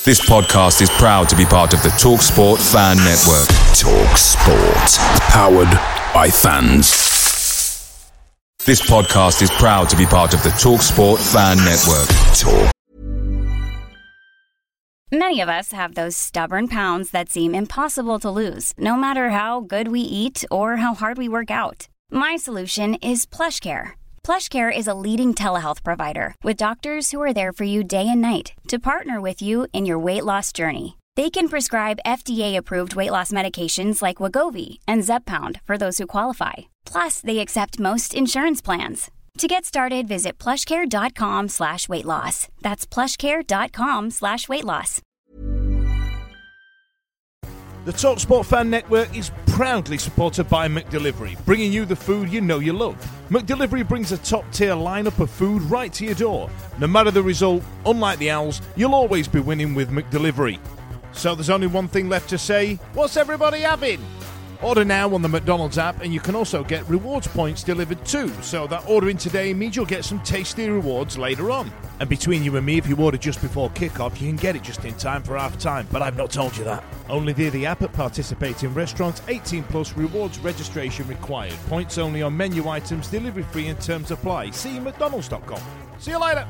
This podcast is proud to be part of the TalkSport Fan Network. TalkSport. Powered by fans. This podcast is proud to be part of the TalkSport Fan Network. Many of us have those stubborn pounds that seem impossible to lose, no matter how good we eat or how hard we work out. My solution is PlushCare. PlushCare is a leading telehealth provider with doctors who are there for you day and night to partner with you in your weight loss journey. They can prescribe FDA-approved weight loss medications like Wegovy and Zepbound for those who qualify. Plus, they accept most insurance plans. To get started, visit plushcare.com/weightloss. That's plushcare.com/weightloss. The TalkSport Fan Network is proudly supported by McDelivery, bringing you the food you know you love. McDelivery brings a top-tier lineup of food right to your door. No matter the result, unlike the Owls, you'll always be winning with McDelivery. So there's only one thing left to say, what's everybody having? Order now on the McDonald's app, and you can also get rewards points delivered too, so that ordering today means you'll get some tasty rewards later on. And between you and me, if you order just before kick-off, you can get it just in time for half-time, but I've not told you that. Only via the app at participating restaurants, 18+, rewards registration required. Points only on menu items, delivery free and terms apply. See mcdonalds.com. See you later.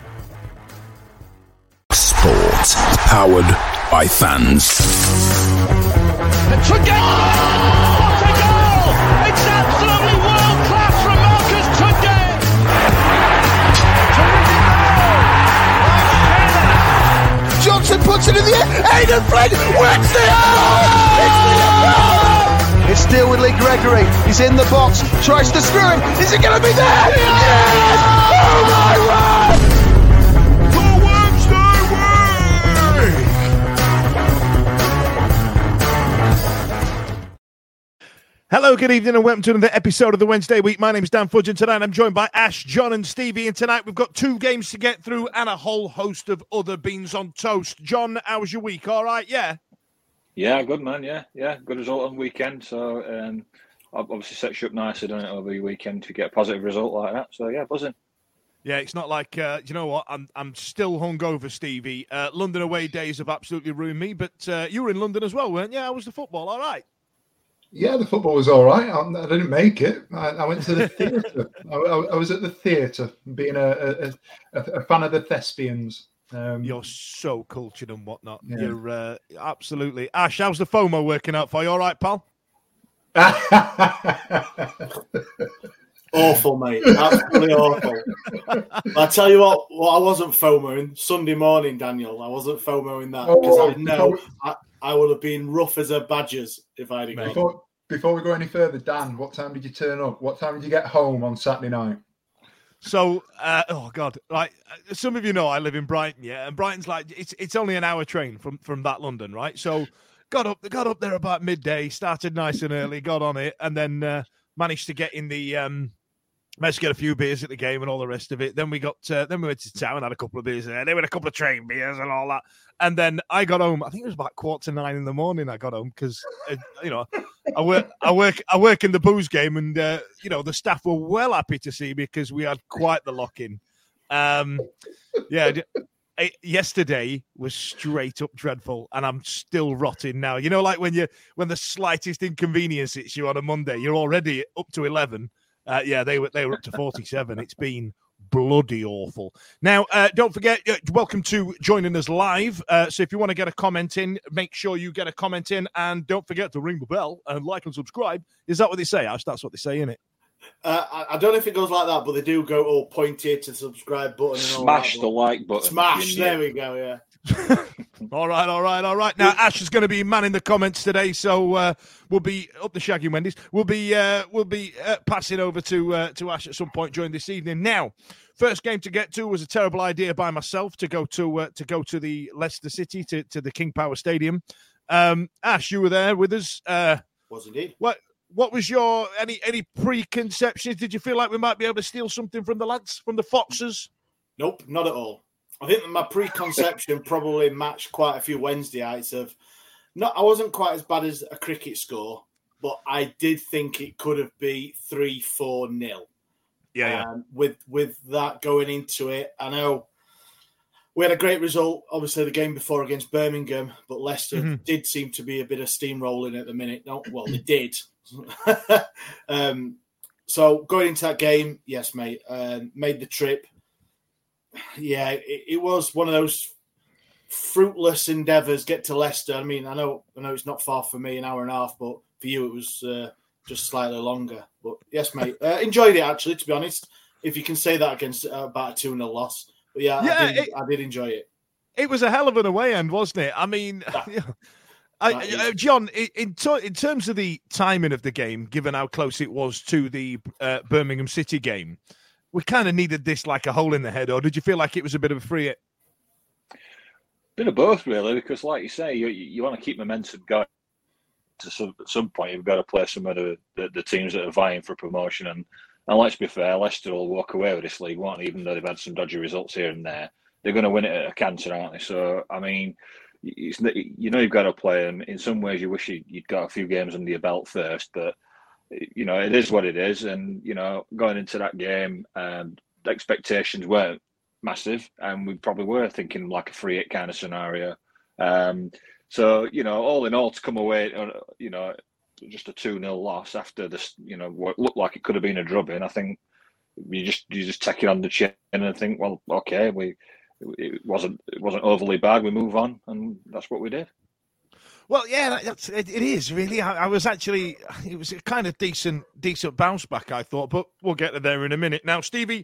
Sport. Powered by fans. What a goal! It's absolutely world class from Marcus Tunde. Johnson puts it in the air. Aidan Flynn wins the It's still with Lee Gregory. He's in the box. Tries to screw him. Is it going to be there? Yes! Oh my word! Hello, good evening, and welcome to another episode of the Wednesday Week. My name is Dan Fudge, and tonight I'm joined by Ash, John, and Stevie. And tonight we've got 2 games to get through and a whole host of other beans on toast. John, how was your week? All right, yeah? Yeah, good, man. Yeah. Good result on weekend. So, obviously sets you up nicely, doesn't it, over your weekend to get a positive result like that. So, yeah, buzzing. Yeah, it's not like, you know what, I'm still hungover, Stevie. London away days have absolutely ruined me, but you were in London as well, weren't you? How was the football? All right? Yeah, the football was all right. I didn't make it. I went to the theatre. I was at the theatre, being a fan of the Thespians. You're so cultured and whatnot. Yeah. You're absolutely... Ash, how's the FOMO working out for you? All right, pal? Awful, mate. Absolutely awful. I tell you what I wasn't FOMOing Sunday morning, Daniel. I wasn't FOMOing that because I know I would have been rough as a badgers if I'd have gone. Before we go any further, Dan, what time did you turn up? What time did you get home on Saturday night? So, oh God, like some of you know, I live in Brighton, yeah, and Brighton's like it's only an hour train from that London, right? So, got up there about midday, started nice and early, got on it, and then managed to get in the managed to get a few beers at the game and all the rest of it. Then we went to town, had a couple of beers there. They were a couple of train beers and all that. And then I got home. I think it was about 8:45 in the morning. I got home because I work in the booze game, and the staff were well happy to see me because we had quite the lock-in. Yesterday was straight up dreadful, and I'm still rotting now. You know, like when the slightest inconvenience hits you on a Monday, you're already up to 11. They were up to 47. It's been bloody awful. Now, don't forget, welcome to joining us live. So if you want to get a comment in, make sure you get a comment in, and don't forget to ring the bell and like and subscribe. Is that what they say, Ash? That's what they say, isn't it? I don't know if it goes like that, but they do go all point here to the subscribe button. And all Smash that, the like button. Smash. There we go. Yeah. All right. Now Ash is going to be manning the comments today, so we'll be up the Shaggy Wendy's. We'll be passing over to Ash at some point during this evening. Now, first game to get to was a terrible idea by myself to go to the Leicester City to the King Power Stadium. Ash, you were there with us. Was indeed. What was your any preconceptions? Did you feel like we might be able to steal something from the lads, from the Foxes? Nope, not at all. I think that my preconception probably matched quite a few Wednesdayites of I wasn't quite as bad as a cricket score, but I did think it could have been 3-4-0. Yeah. With that going into it, I know We had a great result, obviously, the game before against Birmingham, but Leicester did seem to be a bit of steamrolling at the minute. No, well, they did. So going into that game, yes, mate, made the trip. Yeah, it was one of those fruitless endeavours. Get to Leicester. I mean, I know it's not far for me, an hour and a half, but for you it was just slightly longer. But yes, mate, enjoyed it actually. To be honest, if you can say that against about a 2-0 loss. But yeah, I did enjoy it. It was a hell of an away end, wasn't it? I mean, John, in terms of the timing of the game, given how close it was to the Birmingham City game, we kind of needed this like a hole in the head, or did you feel like it was a bit of a free hit? Bit of both, really, because like you say, you want to keep momentum going. At some point, you've got to play some of the teams that are vying for promotion. And let's be fair, Leicester will walk away with this league, won't they? Even though they've had some dodgy results here and there. They're going to win it at a canter, aren't they? So, I mean, you've got to play them. In some ways, you wish you'd got a few games under your belt first, but it is what it is. And going into that game, the expectations weren't massive, and we probably were thinking like a 3-8 kind of scenario. So all in all, to come away, just a 2-0 loss after this, what looked like it could have been a drubbing. I think you just take it on the chin and think, well, okay, it wasn't overly bad. We move on, and that's what we did. Well, yeah, it is really. I was actually, it was a kind of decent bounce back, I thought, but we'll get to there in a minute. Now, Stevie,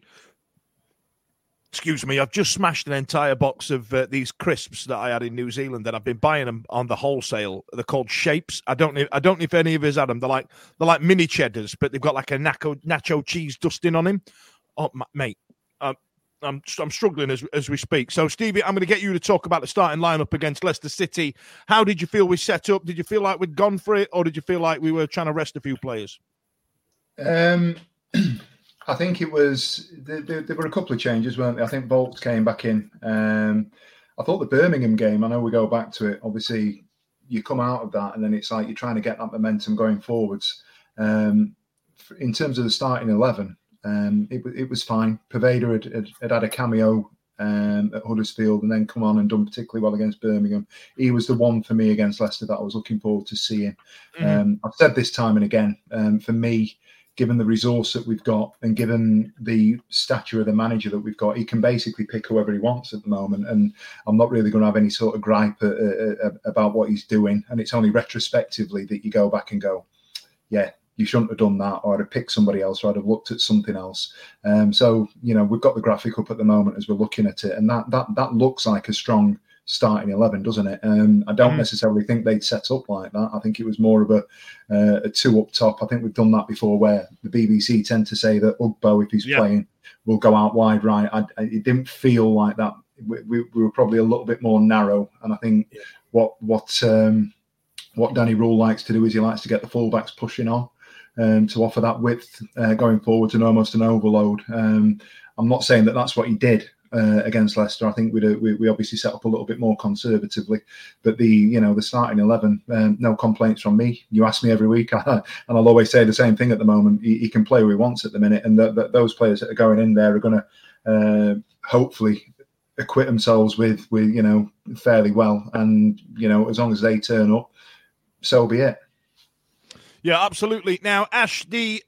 excuse me, I've just smashed an entire box of these crisps that I had in New Zealand, and I've been buying them on the wholesale. They're called Shapes. I don't know if any of us had them. They're like mini cheddars, but they've got like a nacho cheese dusting on him. Oh, mate, I'm struggling as we speak. So, Stevie, I'm going to get you to talk about the starting lineup against Leicester City. How did you feel we set up? Did you feel like we'd gone for it, or did you feel like we were trying to rest a few players? I think it was there were a couple of changes, weren't there? I think Bolts came back in. I thought the Birmingham game, I know we go back to it, obviously you come out of that and then it's like you're trying to get that momentum going forwards. In terms of the starting 11, it was fine. Poveda had a cameo at Huddersfield and then come on and done particularly well against Birmingham. He was the one for me against Leicester that I was looking forward to seeing. I've said this time and again, for me, given the resource that we've got and given the stature of the manager that we've got, he can basically pick whoever he wants at the moment. And I'm not really going to have any sort of gripe about what he's doing. And it's only retrospectively that you go back and go, yeah, you shouldn't have done that, or I'd have picked somebody else, or I'd have looked at something else. So, we've got the graphic up at the moment as we're looking at it. And that looks like a strong starting 11, doesn't it? I don't necessarily think they'd set up like that. I think it was more of a two up top. I think we've done that before, where the BBC tend to say that Ugbo, if he's playing, will go out wide right. It didn't feel like that. We were probably a little bit more narrow, and I think what Danny Rule likes to do is he likes to get the fullbacks pushing on to offer that width going forward and almost an overload. I'm not saying that that's what he did against Leicester. I think we obviously set up a little bit more conservatively, but the starting 11, no complaints from me. You ask me every week, and I'll always say the same thing at the moment. He can play who he wants at the minute, and those players that are going in there are going to hopefully acquit themselves with fairly well, and as long as they turn up, so be it. Yeah, absolutely. Now, Ash, the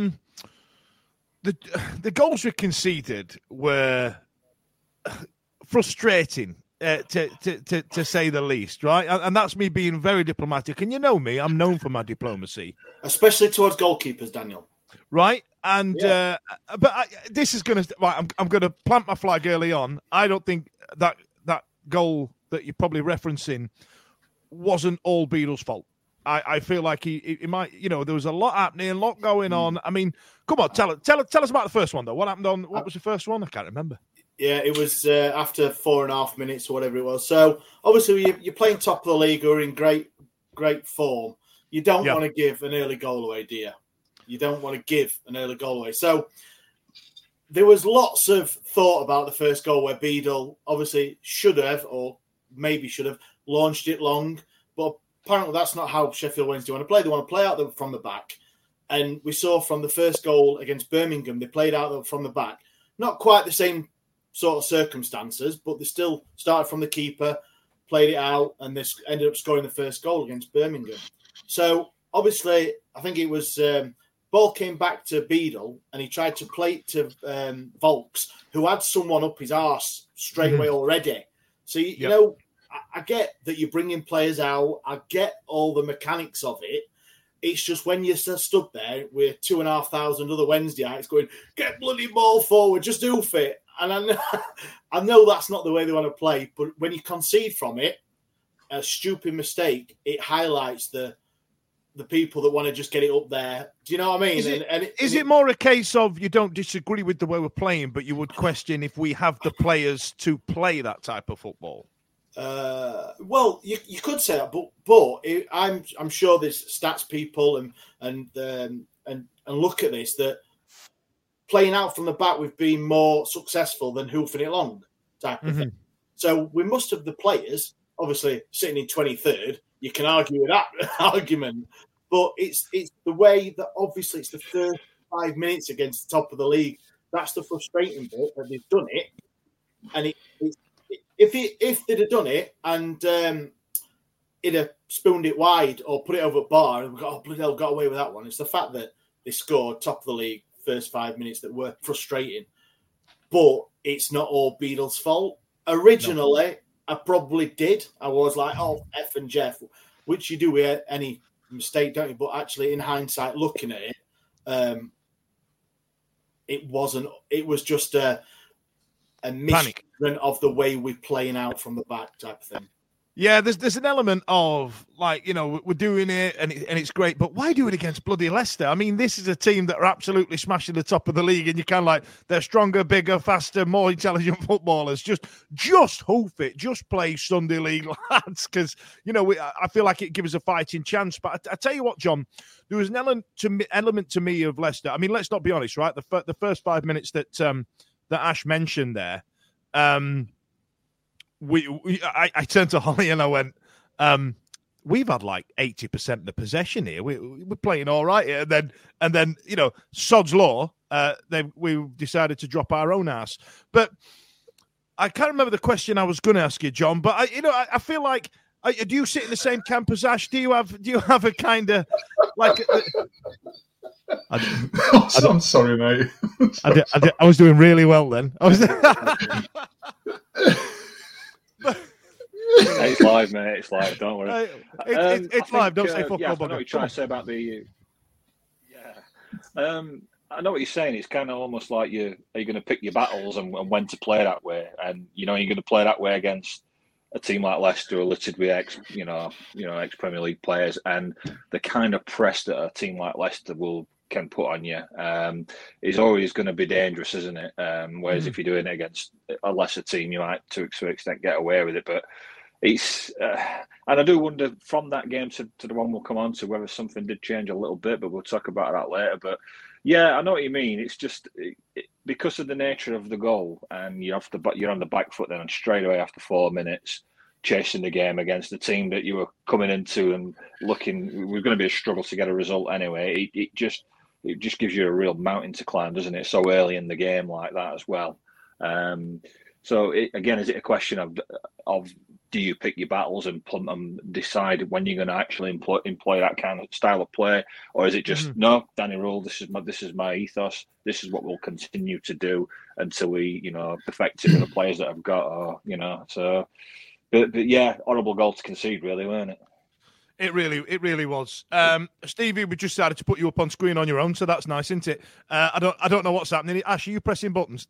goals we conceded were frustrating, to say the least, right? And that's me being very diplomatic. And you know me, I'm known for my diplomacy, especially towards goalkeepers, Daniel. Right? And this is going to. Right, I'm going to plant my flag early on. I don't think that goal that you're probably referencing wasn't all Beadle's fault. I feel like he might, there was a lot happening, a lot going on. I mean, come on, tell us about the first one though. What happened what was the first one? I can't remember. Yeah, it was after 4.5 minutes or whatever it was. So obviously you're playing top of the league or in great form. You don't want to give an early goal away, do you? You don't want to give an early goal away. So there was lots of thought about the first goal where Beadle obviously should have, or maybe should have, launched it long, but apparently that's not how Sheffield Wednesday want to play. They want to play out from the back. And we saw from the first goal against Birmingham, they played out from the back. Not quite the same sort of circumstances, but they still started from the keeper, played it out, and they ended up scoring the first goal against Birmingham. So obviously, I think it was ball came back to Beadle, and he tried to play it to Volks, who had someone up his arse straight away already. So you know, I get that you're bringing players out. I get all the mechanics of it. It's just when you're stood there with 2,500 other Wednesdayites going, get bloody ball forward, just oof it. And I know that's not the way they want to play, but when you concede from it, a stupid mistake, it highlights the people that want to just get it up there. Do you know what I mean? Is it more a case of you don't disagree with the way we're playing, but you would question if we have the players to play that type of football? Well, you could say that, but I'm sure there's stats people and look at this that playing out from the back we've been more successful than hoofing it long type of thing. So we must have the players. Obviously, sitting in 23rd, you can argue with that argument, but it's the way that obviously it's the first 5 minutes against the top of the league. That's the frustrating bit that they've done it, and if they'd have done it and it'd have spooned it wide or put it over bar and bloody hell, got away with that one. It's the fact that they scored top of the league first 5 minutes that were frustrating. But it's not all Beadle's fault. Originally, I probably did. I was like, oh, F and Jeff, which you do with any mistake, don't you? But actually, in hindsight, looking at it, it wasn't. It was just a misjudgment of the way we're playing out from the back type of thing. Yeah, there's an element of, like, you know, we're doing it and it's great, but why do it against bloody Leicester? I mean, this is a team that are absolutely smashing the top of the league, and you kind of like, they're stronger, bigger, faster, more intelligent footballers. Just hoof it. Just play Sunday League lads, because, you know, I feel like it gives us a fighting chance. But I tell you what, John, there was an element to me of Leicester. I mean, let's not be honest, right? The first 5 minutes that Ash mentioned there, I turned to Holly and I went, we've had like 80% of the possession here. We're playing all right here. And then you know, sod's law, we decided to drop our own ass. But I can't remember the question I was going to ask you, John. But I feel like, do you sit in the same camp as Ash? Do you have a kind of like? I'm sorry, mate. I was doing really well then. It's live, mate. It's live. Don't worry. It's live. Don't say fuck. Yeah, I know what you're trying to say about the. I know what you're saying. It's kind of almost like are you going to pick your battles and when to play that way, and you know you're going to play that way against a team like Leicester, who are littered with ex Premier League players, and the kind of press that a team like Leicester can put on you is always going to be dangerous, isn't it? Whereas if you're doing it against a lesser team, you might to an extent get away with it. But it's and I do wonder from that game to the one we'll come on to whether something did change a little bit, but we'll talk about that later. But yeah, I know what you mean. It's just because of the nature of the goal, and you're on the back foot then, and straight away after 4 minutes chasing the game against the team that you were coming into and looking, we're going to be a struggle to get a result anyway. It just gives you a real mountain to climb, doesn't it? So early in the game like that as well. So again, is it a question of do you pick your battles and decide when you're going to actually employ that kind of style of play, or is it just no, Danny Rule, this is my ethos, this is what we'll continue to do until we perfect it with the players that I've got, or so. But yeah, horrible goal to concede, really, weren't it? It really was. Stevie, we just started to put you up on screen on your own, so that's nice, isn't it? I don't know what's happening. Ash, are you pressing buttons?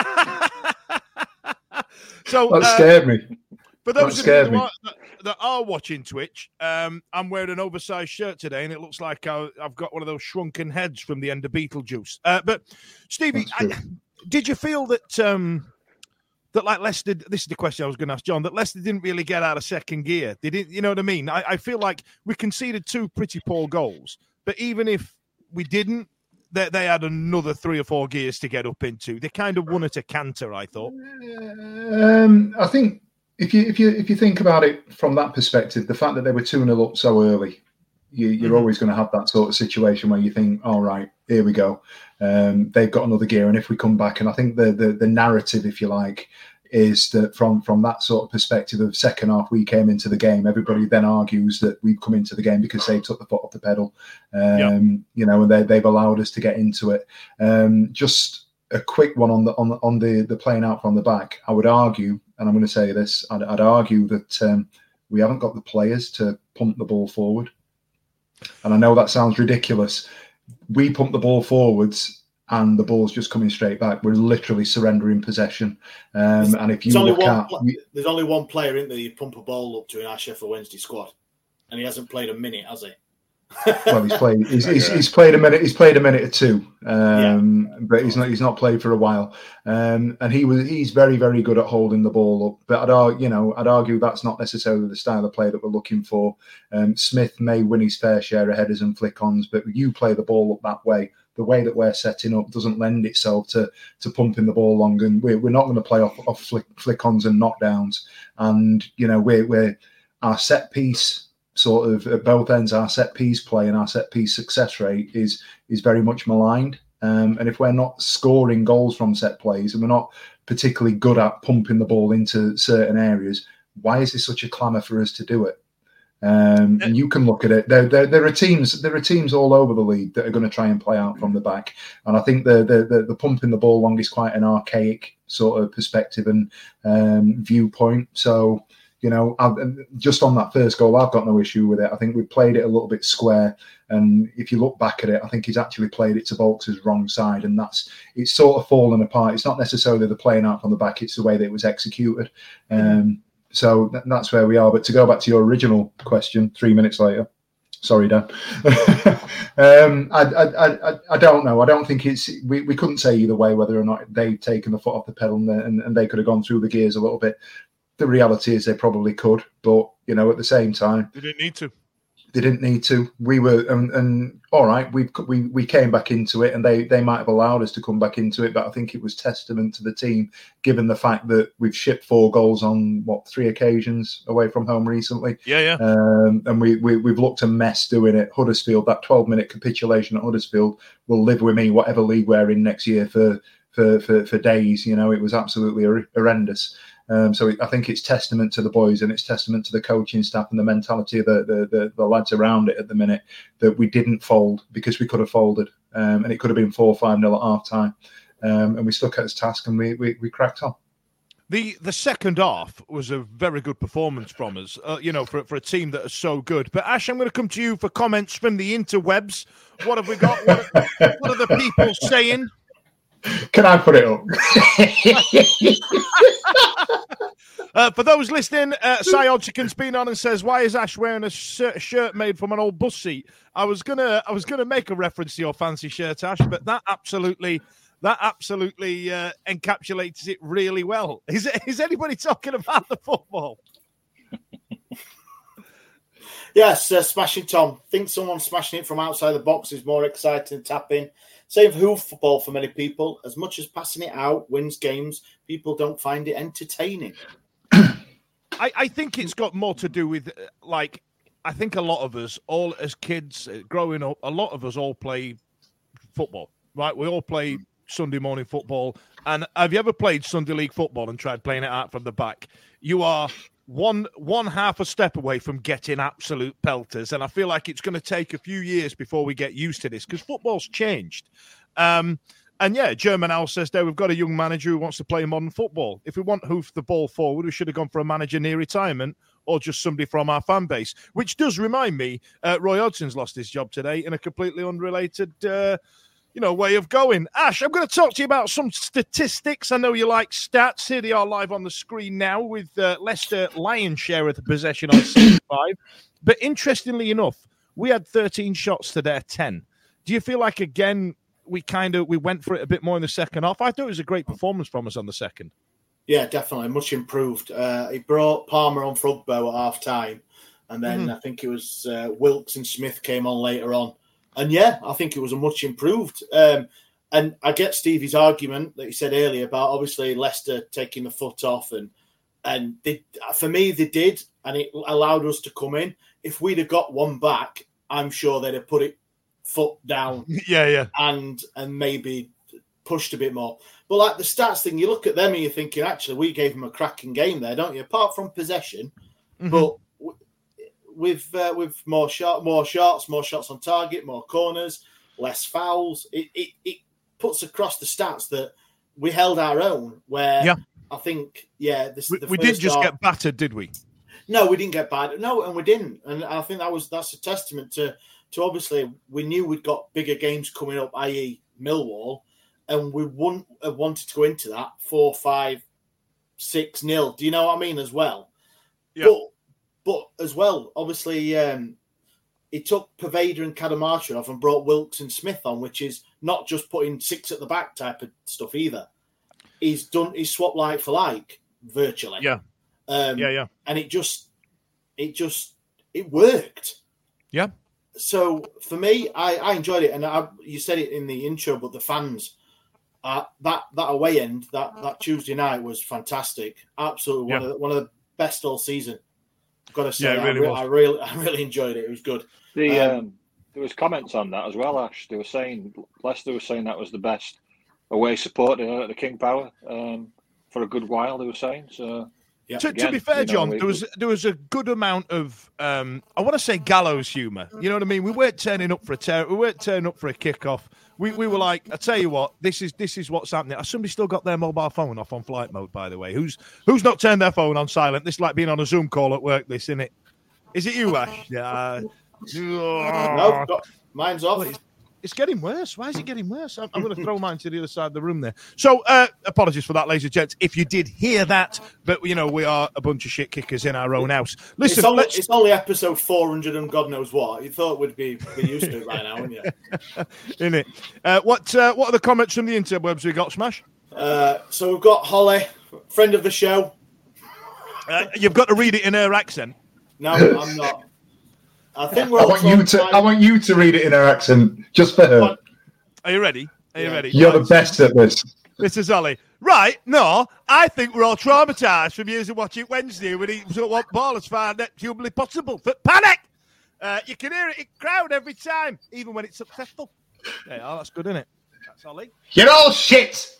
So that scared me. For those of you that are watching Twitch, I'm wearing an oversized shirt today, and it looks like I've got one of those shrunken heads from the end of Beetlejuice. But Stevie, did you feel that that like Leicester? This is the question I was going to ask John. That Leicester didn't really get out of second gear. They didn't. You know what I mean? I feel like we conceded 2 pretty poor goals, but even if we didn't, they had another 3 or 4 gears to get up into. They kind of won at a canter, I thought. I think if you think about it from that perspective, the fact that they were 2-0 up so early, you're always going to have that sort of situation where you think, all right, here we go. They've got another gear, and if we come back, and I think the narrative, if you like, is that from that sort of perspective of second half, we came into the game. Everybody then argues that we've come into the game because they took the foot off the pedal, and they've allowed us to get into it. Just a quick one on the playing out from the back. I would argue, and I'm going to say this, I'd argue that we haven't got the players to pump the ball forward. And I know that sounds ridiculous. We pump the ball forwards and the ball's just coming straight back. We're literally surrendering possession. And if you there's only one player in there you pump a ball up to in our Sheffield Wednesday squad, and he hasn't played a minute, has he? Well, he's played a minute. He's played a minute or two, but he's not played for a while. And he's very, very good at holding the ball up. But I'd argue that's not necessarily the style of play that we're looking for. Smith may win his fair share of headers and flick-ons, but you play the ball up that way. The way that we're setting up doesn't lend itself to pumping the ball long, and we're not going to play off flick-ons and knockdowns. And we're our set piece. Sort of at both ends, our set piece play and our set piece success rate is very much maligned. And if we're not scoring goals from set plays and we're not particularly good at pumping the ball into certain areas, why is there such a clamour for us to do it? And you can look at it. There are teams all over the league that are going to try and play out from the back. And I think the pumping the ball long is quite an archaic sort of perspective and viewpoint. So. Just on that first goal, I've got no issue with it. I think we played it a little bit square. And if you look back at it, I think he's actually played it to Volks's wrong side. And it's sort of fallen apart. It's not necessarily the playing out from the back. It's the way that it was executed. So that's where we are. But to go back to your original question, 3 minutes later. Sorry, Dan. I don't know. I don't think we couldn't say either way whether or not they've taken the foot off the pedal and they could have gone through the gears a little bit. The reality is they probably could, but at the same time, they didn't need to. They didn't need to. We were, and all right, we came back into it, and they might have allowed us to come back into it. But I think it was testament to the team, given the fact that we've shipped 4 goals on 3 occasions away from home recently. Yeah. And we've looked a mess doing it. Huddersfield, that 12-minute capitulation at Huddersfield will live with me, whatever league we're in next year for days. It was absolutely horrendous. So I think it's testament to the boys, and it's testament to the coaching staff and the mentality of the lads around it at the minute that we didn't fold, because we could have folded, and it could have been 4-5-0 at half time, and we stuck at its task and we cracked on. The second half was a very good performance from us, for a team that is so good. But Ash, I'm going to come to you for comments from the interwebs. What have we got? What are the people saying? Can I put it up? For those listening, Cy Chicken's been on and says, "Why is Ash wearing a shirt made from an old bus seat?" I was gonna make a reference to your fancy shirt, Ash, but that absolutely encapsulates it really well. Is anybody talking about the football? Yes, Smashing Tom. Think someone smashing it from outside the box is more exciting than tapping. Same for hoof football for many people. As much as passing it out wins games, people don't find it entertaining. I think it's got more to do with, I think a lot of us, all as kids growing up, a lot of us all play football, right? We all play Sunday morning football. And have you ever played Sunday League football and tried playing it out from the back? You are one half a step away from getting absolute pelters, and I feel like it's going to take a few years before we get used to this, because football's changed. And yeah, German Al says there, we've got a young manager who wants to play modern football. If we want to hoof the ball forward, we should have gone for a manager near retirement or just somebody from our fan base, which does remind me, Roy Hodgson's lost his job today in a completely unrelated way of going. Ash, I'm going to talk to you about some statistics. I know you like stats. Here they are live on the screen now, with Leicester lion's share of the possession on 65. But interestingly enough, we had 13 shots to their 10. Do you feel like, again, we went for it a bit more in the second half? I thought it was a great performance from us on the second. Yeah, definitely. Much improved. He brought Palmer on for Ugbo at half time. And then I think it was Wilkes and Smith came on later on. And yeah, I think it was a much improved. And I get Stevie's argument that he said earlier about obviously Leicester taking the foot off, and for me they did, and it allowed us to come in. If we'd have got one back, I'm sure they'd have put it foot down. Yeah. And maybe pushed a bit more. But like the stats thing, you look at them and you're thinking, actually, we gave them a cracking game there, don't you? Apart from possession, but with more shots, more shots on target, more corners, less fouls, it puts across the stats that we held our own. Where I think, we didn't just get battered, did we? No, we didn't get battered. No, and we didn't. And I think that's a testament to obviously we knew we'd got bigger games coming up, i.e. Millwall. And we wanted to go into that 4-5-6-0. Do you know what I mean? As well, but as well, obviously, he took Poveda and Cadamarcha off and brought Wilkes and Smith on, which is not just putting 6 at the back type of stuff either. He's swapped like for like virtually. Yeah. And it worked. Yeah. So for me, I enjoyed it, and you said it in the intro, but the fans. That away end, that Tuesday night was fantastic. Absolutely one of the best all season. I've got to say, I really enjoyed it. It was good. There was comments on that as well, Ash. They were saying Leicester was saying that was the best away support at the King Power for a good while. They were saying so. Yeah. To be fair, John, there was a good amount of I want to say gallows humour. You know what I mean? We weren't turning up for we weren't turning up for a kickoff. We were like, I tell you what, this is what's happening. Has somebody still got their mobile phone off on flight mode? By the way, who's not turned their phone on silent? This is like being on a Zoom call at work. This, isn't it? Is it you, Ash? Yeah. No, mine's off. It's getting worse. Why is it getting worse? I'm going to throw mine to the other side of the room there. So, apologies for that, ladies and gents, if you did hear that. But, we are a bunch of shit kickers in our own house. Listen, it's only episode 400 and God knows what. You thought we'd be used to it by now, wouldn't you? In it. What are the comments from the interwebs we got, Smash? So we've got Holly, friend of the show. You've got to read it in her accent. No, I'm not. I think I want you to read it in her accent, just for her. Are you ready? Ready? You're the best at this. This is Ollie. Right, no, I think we're all traumatised from years of watching Wednesday when he what ball as far as humanly possible. But panic! You can hear it in crowd every time, even when it's successful. Yeah, that's good, isn't it? That's Ollie. You're all shit!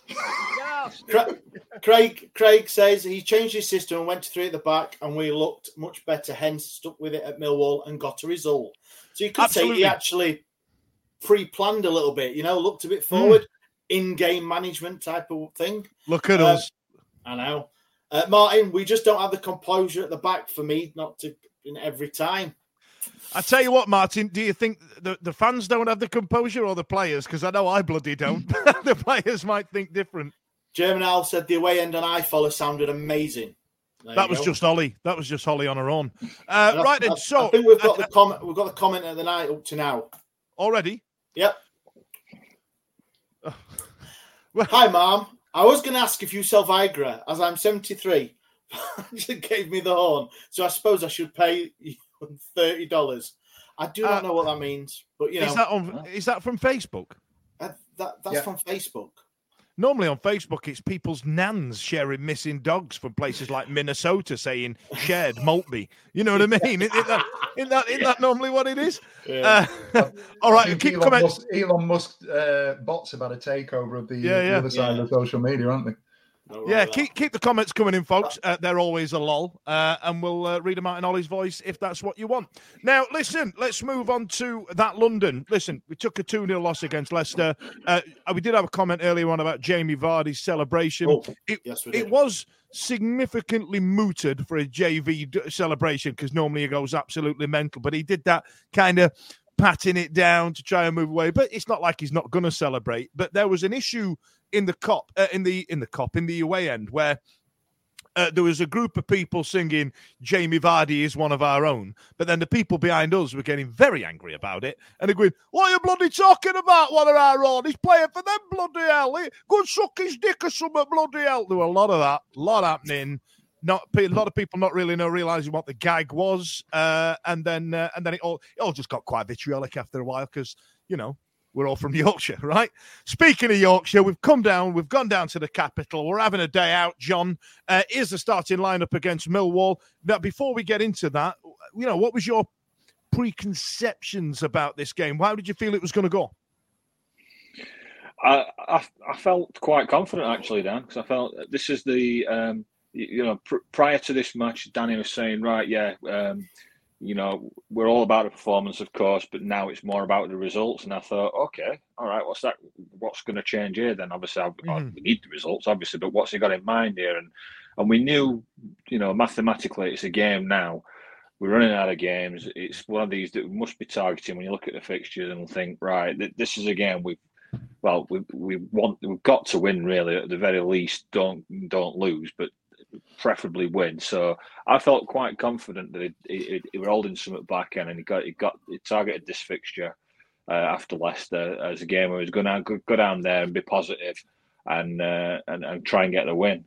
Craig says he changed his system and went to 3 at the back, and we looked much better, hence stuck with it at Millwall and got a result. So you could say he actually pre-planned a little bit, looked a bit forward, in-game management type of thing. Look at us. I know. Martin, we just don't have the composure at the back for me not to in every time. I tell you what, Martin, do you think the fans don't have the composure or the players? Because I know I bloody don't. The players might think different. German Al said the away end on iFollow sounded amazing. That was just Holly. That was just Holly on her own. Right then, so I think we've got the comment. We've got the comment of the night up to now. Already? Yep. Hi, Mom. I was going to ask if you sell Viagra, as I'm 73. She gave me the horn, so I suppose I should pay you $30. I do not know what that means, but is that from Facebook? That's from Facebook. Normally on Facebook, it's people's nans sharing missing dogs from places like Minnesota, saying shared Maltby. You know what I mean? Isn't that normally what it is? Yeah. All right, keep coming. Elon Musk bots have had a takeover of the other side of social media, aren't they? Keep the comments coming in, folks. They're always a lol, and we'll read them out in Ollie's voice if that's what you want. Now, listen, let's move on to that London. Listen, we took a 2-0 loss against Leicester. We did have a comment earlier on about Jamie Vardy's celebration. Yes, we did. It was significantly mooted for a JV celebration because normally he goes absolutely mental, but he did that kind of patting it down to try and move away. But it's not like he's not going to celebrate. But there was an issue in the away end where there was a group of people singing Jamie Vardy is one of our own, but then the people behind us were getting very angry about it, and they're going, what are you bloody talking about, one of our own? He's playing for them, bloody hell. Go and suck his dick or something, bloody hell. There were a lot of that, a lot happening. A lot of people not really realizing what the gag was, and then it all just got quite vitriolic after a while because, we're all from Yorkshire, right? Speaking of Yorkshire, we've gone down to the capital. We're having a day out, John. Here's the starting lineup against Millwall. Now, before we get into that, what was your preconceptions about this game? How did you feel it was going to go? I felt quite confident, actually, Dan, because I felt this is the, prior to this match, Danny was saying, right, yeah, we're all about the performance, of course, but now it's more about the results. And I thought, okay, all right, what's going to change here then? Obviously, we need the results, obviously, but what's he got in mind here? And we knew, mathematically, it's a game now. We're running out of games. It's one of these that we must be targeting when you look at the fixtures and think, right, this is a game we've got to win, really. At the very least, don't lose, but preferably win. So I felt quite confident that he were holding something back in, and he targeted this fixture after Leicester as a game where he was going to go down there and be positive and try and get the win.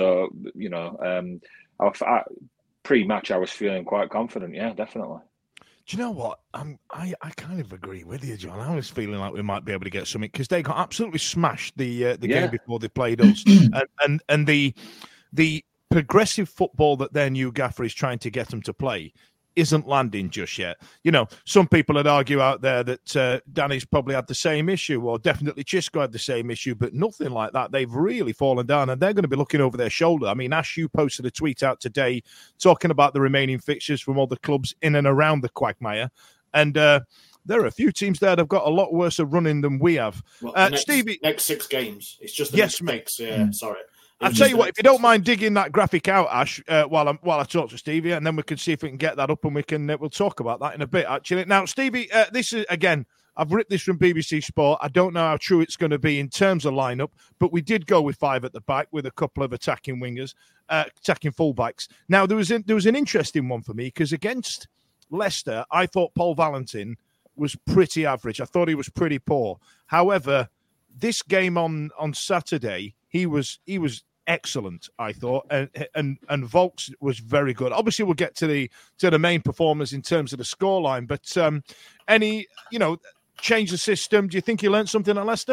Pre-match I was feeling quite confident. Yeah, definitely. Do you know what? I kind of agree with you, John. I was feeling like we might be able to get something because they got absolutely smashed the game before they played us, and the progressive football that their new gaffer is trying to get them to play isn't landing just yet. Some people would argue out there that Danny's probably had the same issue, or definitely Chisco had the same issue, but nothing like that. They've really fallen down, and they're going to be looking over their shoulder. I mean, Ash, you posted a tweet out today talking about the remaining fixtures from all the clubs in and around the quagmire, and there are a few teams there that have got a lot worse of running than we have. Well, Stevie, next 6 games. It's just the next mate. 6. Yeah, sorry. I'll tell you what, if you don't mind digging that graphic out, Ash, while I talk to Stevie, and then we can see if we can get that up, and we'll talk about that in a bit, actually. Now, Stevie, this is, again, I've ripped this from BBC Sport. I don't know how true it's going to be in terms of lineup, but we did go with 5 at the back with a couple of attacking wingers, attacking fullbacks. Now, there was an interesting one for me, because against Leicester, I thought Paul Valentin was pretty average. I thought he was pretty poor. However, this game on Saturday, he was excellent, I thought, and Volks was very good. Obviously, we'll get to the main performers in terms of the scoreline, but change the system. Do you think you learned something at Leicester?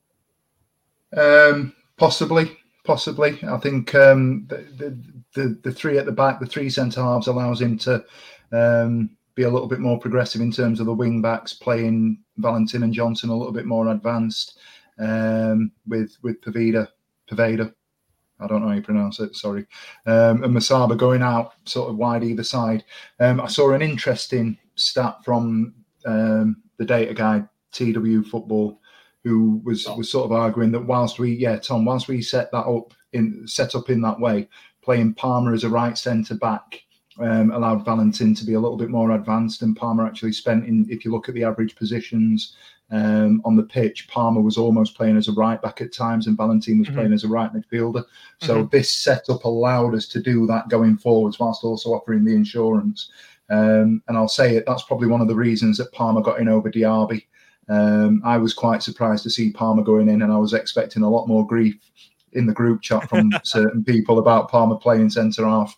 Possibly. I think the 3 at the back, the 3 centre halves, allows him to be a little bit more progressive in terms of the wing backs, playing Valentin and Johnson a little bit more advanced with Poveda. I don't know how you pronounce it, sorry. And Masaba going out sort of wide either side. I saw an interesting stat from the data guy, TW Football, who was sort of arguing that whilst we set up in that way, playing Palmer as a right centre back allowed Valentin to be a little bit more advanced, and Palmer actually spent if you look at the average positions on the pitch, Palmer was almost playing as a right back at times, and Valentin was playing as a right midfielder. So this setup allowed us to do that going forwards, whilst also offering the insurance. And I'll say it, that's probably one of the reasons that Palmer got in over Diaby. I was quite surprised to see Palmer going in, and I was expecting a lot more grief in the group chat from certain people about Palmer playing centre half,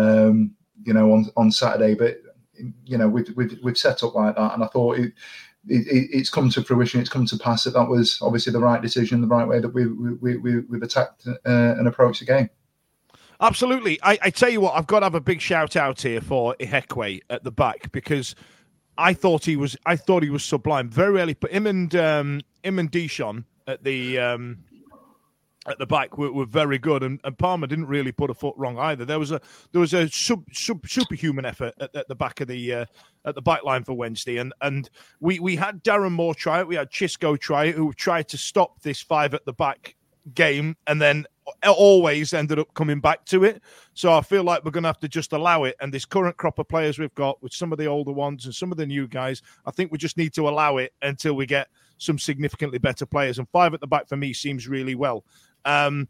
on Saturday. But we've set up like that, and I thought it's come to fruition. It's come to pass that was obviously the right decision, the right way that we've attacked and approached the game. Absolutely. I tell you what, I've got to have a big shout out here for Ihekwe at the back, because I thought he was sublime. Very rarely, but him and Dishon at the back were very good, and Palmer didn't really put a foot wrong either. There was a superhuman effort at the back of the back line for Wednesday, and we had Darren Moore try it, we had Chisco try it, who tried to stop this 5 at the back game, and then always ended up coming back to it. So I feel like we're going to have to just allow it. And this current crop of players we've got, with some of the older ones and some of the new guys, I think we just need to allow it until we get some significantly better players. And 5 at the back for me seems really well. Sorry,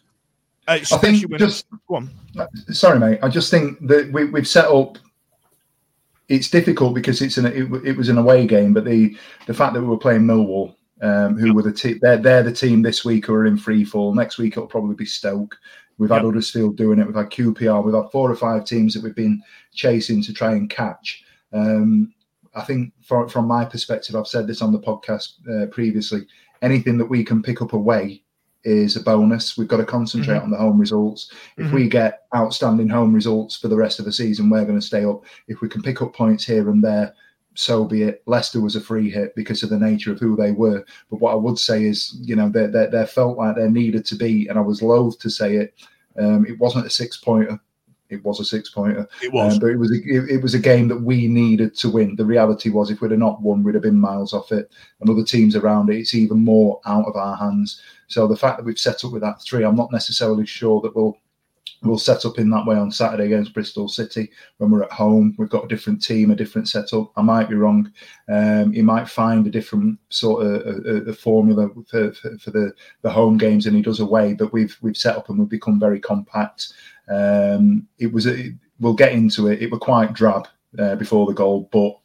mate. I just think that we've set up. It's difficult because it was an away game, but the fact that we were playing Millwall, who were the team, they're the team this week who are in free fall. Next week it'll probably be Stoke. We've had Huddersfield doing it. We've had QPR. We've had 4 or 5 teams that we've been chasing to try and catch. I think from my perspective, I've said this on the podcast previously. Anything that we can pick up away is a bonus. We've got to concentrate on the home results. If we get outstanding home results for the rest of the season, we're going to stay up. If we can pick up points here and there, so be it. Leicester was a free hit because of the nature of who they were. But what I would say is, they felt like they needed to be, and I was loath to say it. It wasn't a 6-pointer. It was a 6-pointer. It was. But it was a game that we needed to win. The reality was, if we'd have not won, we'd have been miles off it. And other teams around it, it's even more out of our hands. So the fact that we've set up with that 3, I'm not necessarily sure that we'll set up in that way on Saturday against Bristol City when we're at home. We've got a different team, a different setup. I might be wrong. You might find a different sort of a formula for the home games than he does away. But we've set up and we've become very compact. We'll get into it. It was quite drab before the goal, but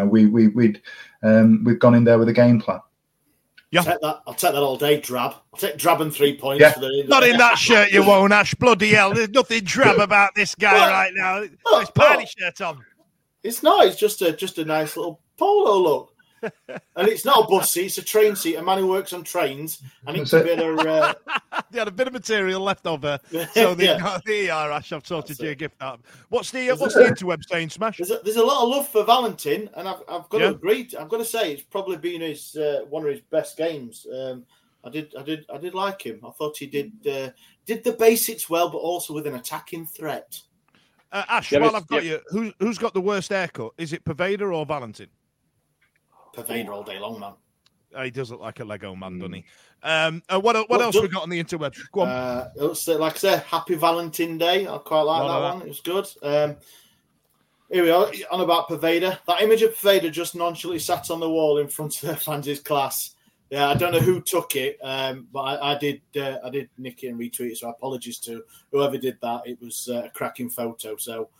we've gone in there with a game plan. Yeah. I'll take that all day, drab. I'll take drab and 3 points. Yeah. Not in that shirt, you won't, Ash. Bloody hell. There's nothing drab about this guy right now. It's party shirt on. It's not. It's just a nice little polo look. And it's not a bus seat, it's a train seat. A man who works on trains. And it's a bit of... They had a bit of material left over. So there you are, Ash. I've sorted you a gift out. What's the interweb saying, Smash? There's a lot of love for Valentin, and I've got to agree. I've got to say it's probably been his one of his best games. I did like him. I thought he did the basics well, but also with an attacking threat. Ash, while I've got you, who's got the worst haircut? Is it Pervader or Valentin? Pervader all day long, man. He does look like a Lego man, doesn't he? What else we got on the interweb? Go on. Like I said, Happy Valentine Day. I quite like that one. It was good. Here we are, on about Pervader. That image of Pervader just nonchalantly sat on the wall in front of their fans' class. Yeah, I don't know who took it, but I did nick it and retweet it, so apologies to whoever did that. It was a cracking photo. So,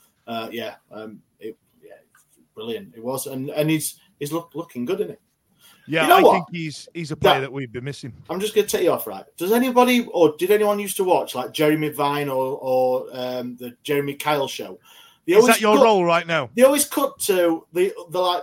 brilliant. It was. And he's looking good, isn't it? Yeah, I think he's a player that we've been missing. I'm just going to take you off, right? Did anyone used to watch like Jeremy Vine or the Jeremy Kyle show? Is that your role right now? They always cut to the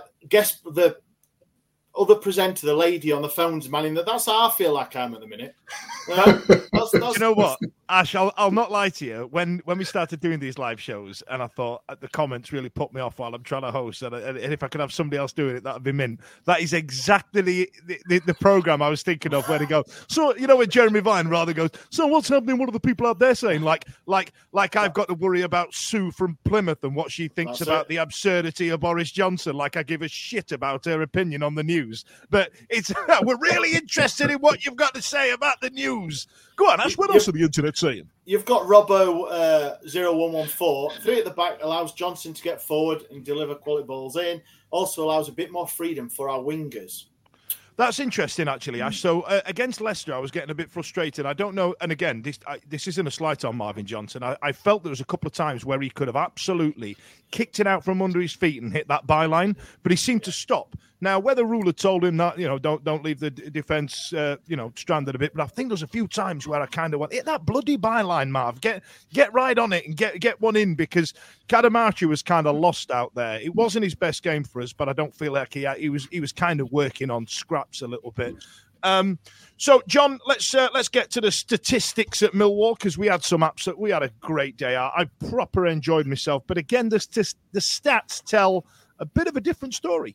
other presenter, the lady on the phones manning that. That's how I feel like I'm at the minute. You know what, Ash? I'll not lie to you. When we started doing these live shows, and I thought the comments really put me off while I'm trying to host, and if I could have somebody else doing it, that'd be mint. That is exactly the program I was thinking of, where they go. So when Jeremy Vine rather goes, so what's happening? What are the people out there saying? Like I've got to worry about Sue from Plymouth and what she thinks about the absurdity of Boris Johnson. Like I give a shit about her opinion on the news, but it's we're really interested in what you've got to say about the news. Go on, Ash. What else are the internet saying? You've got Robbo 0114. 3 at the back allows Johnson to get forward and deliver quality balls in. Also allows a bit more freedom for our wingers. That's interesting, actually, Ash. So against Leicester, I was getting a bit frustrated. I don't know. And again, this isn't a slight on Marvin Johnson. I felt there was a couple of times where he could have absolutely kicked it out from under his feet and hit that byline, but he seemed to stop. Now, whether Rule had told him that, don't leave the defence, stranded a bit, but I think there's a few times where I kind of went, hit that bloody byline, Marv. Get right on it and get one in, because Cadamarchi was kind of lost out there. It wasn't his best game for us, but I don't feel like he was kind of working on scraps a little bit. So, John, let's get to the statistics at Millwall, because we had a great day. I proper enjoyed myself, but again, the stats tell a bit of a different story.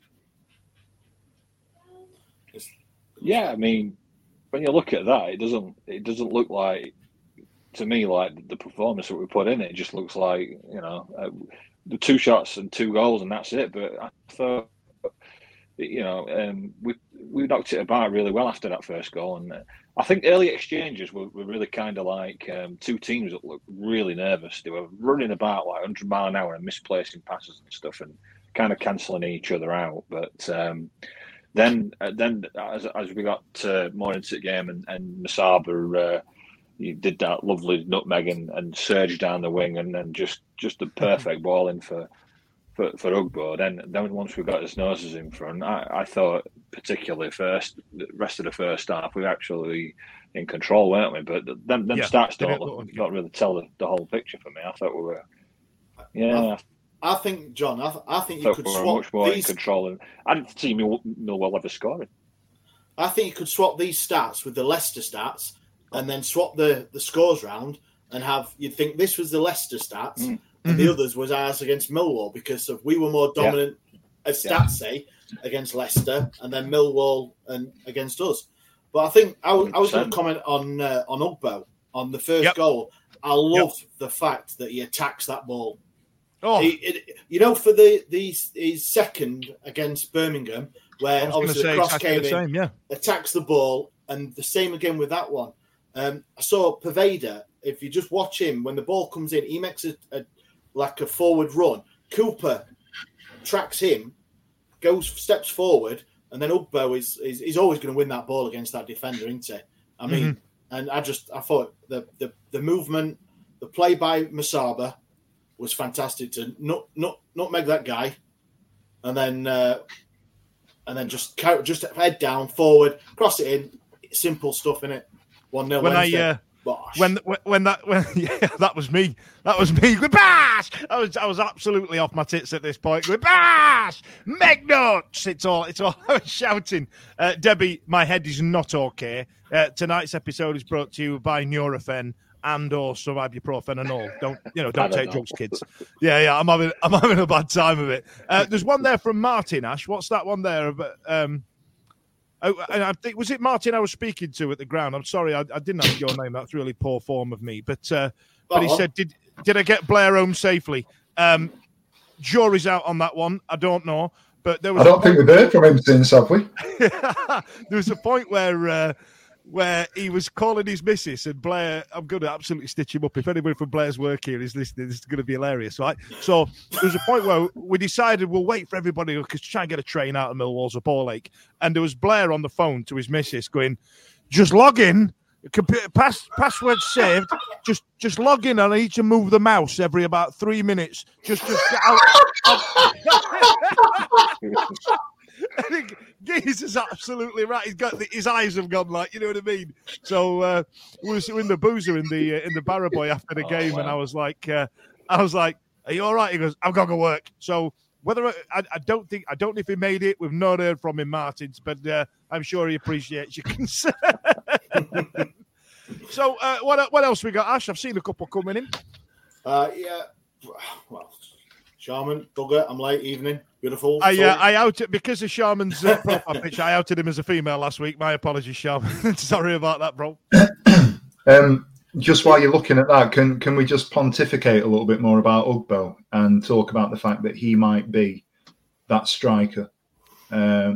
Yeah, I mean, when you look at that, it doesn't look like, to me, like the performance that we put in. It just looks like the 2 shots and 2 goals and that's it. But I thought, we knocked it about really well after that first goal, and I think early exchanges were really kind of like 2 teams that looked really nervous. They were running about like 100 mile an hour and misplacing passes and stuff, and kind of cancelling each other out. But Then, as we got more into the game, and Masaba, he did that lovely nutmeg and surged down the wing, and then just the perfect ball in for Ugbo. Then once we got his noses in front, I thought particularly the rest of the first half we were actually in control, weren't we? But them stats don't really tell the whole picture for me. I thought we were, I think, John, I think you could swap much more in control. And I didn't see Millwall ever scoring. I think you could swap these stats with the Leicester stats and then swap the scores round and you'd think this was the Leicester stats and the others was ours against Millwall because we were more dominant, as stats say, against Leicester and then Millwall and against us. But I think I was going to comment on Ugbo on the first goal. I love the fact that he attacks that ball. Oh, for his second against Birmingham, where obviously the cross came in, attacks the ball, and the same again with that one. I saw Poveda. If you just watch him when the ball comes in, he makes a forward run. Cooper tracks him, steps forward, and then Ugbo is always going to win that ball against that defender, isn't he? I mean, and I thought the movement, the play by Masaba was fantastic to nutmeg that guy, and then just head down forward, cross it in, simple stuff in it. 1-0. That was me. Good bash! I was absolutely off my tits at this point. Good bash! Meg nuts! It's all. I was shouting. Debbie, my head is not okay. Tonight's episode is brought to you by Nurofen and/or some ibuprofen and all. Don't take drugs, kids. Yeah. I'm having a bad time of it. There's one there from Martin Ash. What's that one there? I think was it Martin I was speaking to at the ground. I'm sorry, I didn't have your name. That's really poor form of me. But he said, "Did I get Blair home safely?" Jury's out on that one. I don't know, but there was. I don't think we've heard from him since, have we? There was a point where he was calling his missus, and Blair, I'm going to absolutely stitch him up. If anybody from Blair's work here is listening, this is going to be hilarious, right? So there was a point where we decided we'll wait for everybody to try and get a train out of Millwall's or Ball Lake. And there was Blair on the phone to his missus going, just log in, password saved, just log in, and I need to move the mouse every about 3 minutes. Just get out. I think Geese is absolutely right. He's got his eyes have gone like, you know what I mean. So we were in the boozer in the Barra Boy after the game, and I was like, "Are you all right?" He goes, "I've got to work." So whether I don't know if he made it. We've not heard from him, Martins, but I'm sure he appreciates your concern. So what else we got, Ash? I've seen a couple coming in. Well, Sharman, bugger, I'm late, evening. Beautiful. I outed because of Sharman's profile picture. I outed him as a female last week. My apologies, Sharman. Sorry about that, bro. Just while you're looking at that, can we just pontificate a little bit more about Ugbo and talk about the fact that he might be that striker? I'm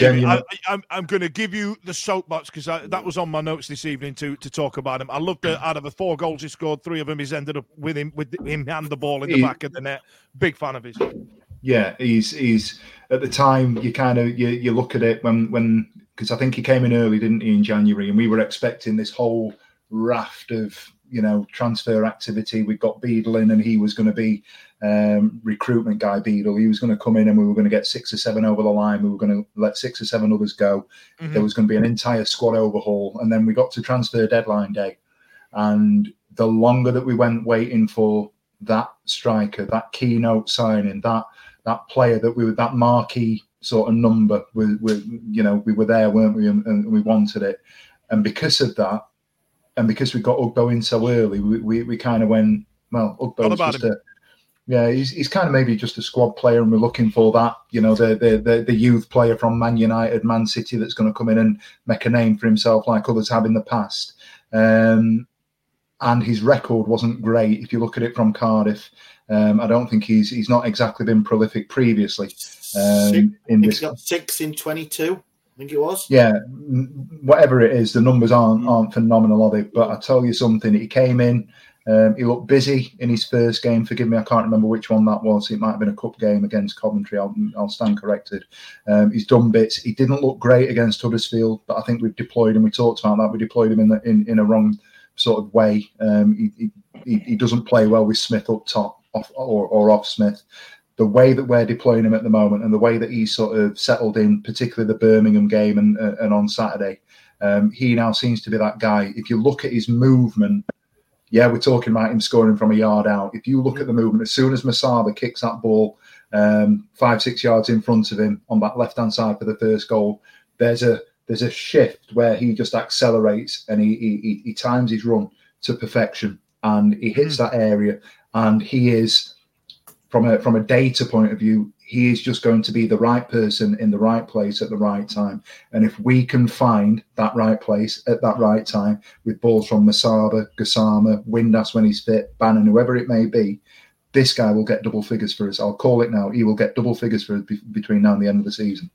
going to give you the soapbox because that was on my notes this evening to talk about him. I loved it. Out of the 4 goals he scored, 3 of them he's ended up with him and the ball in the back of the net. Big fan of his. Yeah, he's at the time you look at it when because I think he came in early, didn't he, in January, and we were expecting this whole raft of transfer activity. We got Beadle in, and he was going to be recruitment guy. Beadle, he was going to come in, and we were going to get 6 or 7 over the line. We were going to let 6 or 7 others go. Mm-hmm. There was going to be an entire squad overhaul, and then we got to transfer deadline day, and the longer that we went waiting for that striker, that keynote signing, that player that marquee sort of number, we were there, weren't we? And we wanted it, and because of that. And because we got Ugbo in so early, we kind of went, well, Ugbo's he's kind of maybe just a squad player, and we're looking for that, the youth player from Man United, Man City that's going to come in and make a name for himself like others have in the past. And his record wasn't great if you look at it from Cardiff. I don't think he's not exactly been prolific previously. He's got 6 in 22. I think it was. Yeah, whatever it is, the numbers aren't phenomenal, are they? But I tell you something, he came in, he looked busy in his first game. Forgive me, I can't remember which one that was. It might have been a cup game against Coventry. I'll stand corrected. He's done bits. He didn't look great against Huddersfield, but I think we've deployed him. We talked about that. We deployed him in a wrong sort of way. He doesn't play well with Smith up top or off Smith. The way that we're deploying him at the moment and the way that he's sort of settled in, particularly the Birmingham game and on Saturday, he now seems to be that guy. If you look at his movement, we're talking about him scoring from a yard out. If you look at the movement, as soon as Masaba kicks that ball 5-6 yards in front of him on that left-hand side for the first goal, there's there's a shift where he just accelerates and he times his run to perfection, and he hits that area, and he is, from a data point of view, he is just going to be the right person in the right place at the right time. And if we can find that right place at that right time with balls from Masaba, Gassama, Windass when he's fit, Bannon, whoever it may be, this guy will get double figures for us. I'll call it now. He will get double figures for us between now and the end of the season.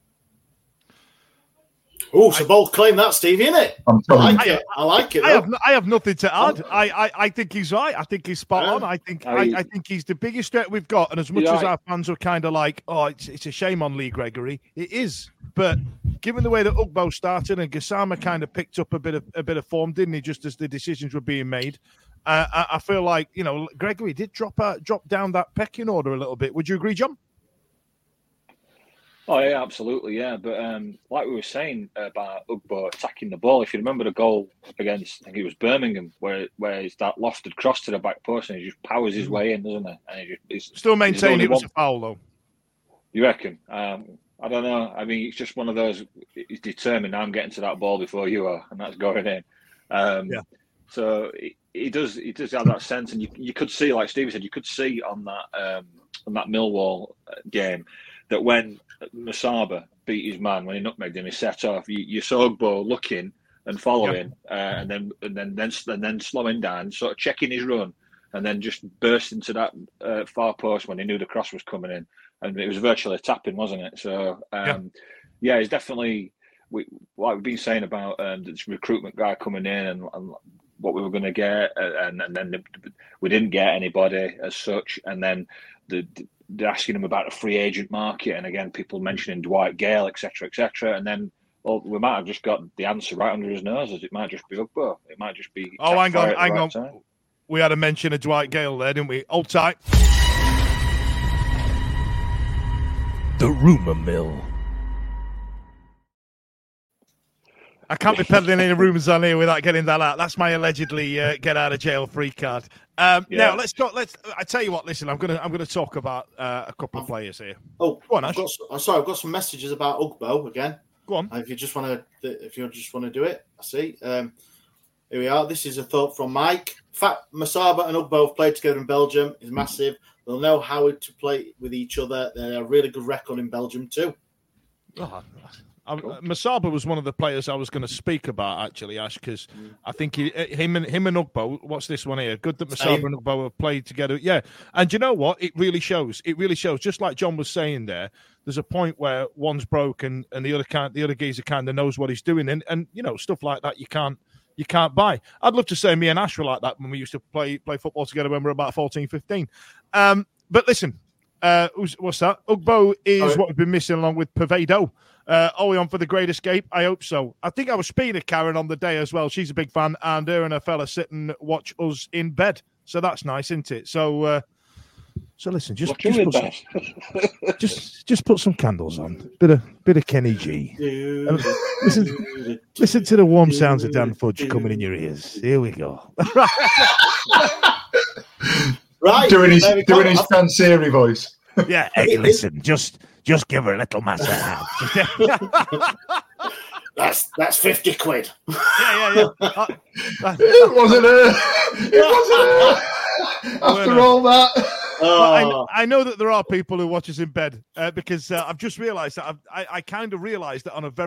Oh, it's a bold claim that, Stevie, isn't it? I like it. I have nothing to add. I think he's right. I think he's spot on. I think he's the biggest threat we've got. And as much as our fans are kind of like, oh, it's a shame on Lee Gregory, it is. But given the way that Ugbo started and Gassama kind of picked up a bit of form, didn't he? Just as the decisions were being made, I feel like Gregory did drop down that pecking order a little bit. Would you agree, John? Oh, yeah, absolutely, yeah. But like we were saying about Ugbo attacking the ball, if you remember the goal against, I think it was Birmingham, where it's that lofted cross to the back post and he just powers his way in, doesn't he? And he's still maintain it was a foul, though. You reckon? I don't know. I mean, it's just one of those, he's determined, I'm getting to that ball before you are, and that's going in. So he does have that sense, and you could see, like Stevie said, you could see on that Millwall game that when Masaba beat his man, when he nutmegged him, he set off. You saw Ugbo looking and following, and then slowing down, sort of checking his run, and then just burst into that far post when he knew the cross was coming in, and it was virtually a tapping, wasn't it? So it's definitely like we've been saying about this recruitment guy coming in and what we were going to get, and then we didn't get anybody as such, and then they're asking him about the free agent market, and again, people mentioning Dwight Gale, etc., and then we might have just got the answer right under his nose. It might just be Ugbo. It might just be. Oh, hang on. Time. We had a mention of Dwight Gale there, didn't we? Hold tight. The rumour mill. I can't be peddling any rumours on here without getting that out. That's my allegedly get out of jail free card. Now let's go. I tell you what. Listen, I'm gonna talk about a couple of players here. Oh, go on, Ash. I've got some messages about Ugbo again. Go on. If you just want to do it, I see. Here we are. This is a thought from Mike. In fact, Masaba and Ugbo have played together in Belgium. Is massive. They'll know how to play with each other. They're a really good record in Belgium too. Oh, Masaba was one of the players I was going to speak about, actually, Ash, because I think him and Ugbo, what's this one here? Good that Masaba and Ugbo have played together. Yeah. And you know what? It really shows. Just like John was saying there, there's a point where one's broken and the other geezer kind of knows what he's doing. And stuff like that you can't buy. I'd love to say me and Ash were like that when we used to play football together when we were about 14, 15. But listen, what's that? Ugbo is what we've been missing along with Pavado. Are we on for the Great Escape? I hope so. I think I was speaking to Karen on the day as well. She's a big fan, and her and her fella sit and watch us in bed. So that's nice, isn't it? So listen, just put some candles on. Bit of Kenny G. Listen to the warm sounds of Dan Fudge coming in your ears. Here we go. Right, doing his Dan Seary voice. Yeah, hey, listen, just give her a little massage. That's 50 quid. Yeah. It wasn't her. After all that. I know that there are people who watch us in bed because I've just realised that I kind of realised that on a very.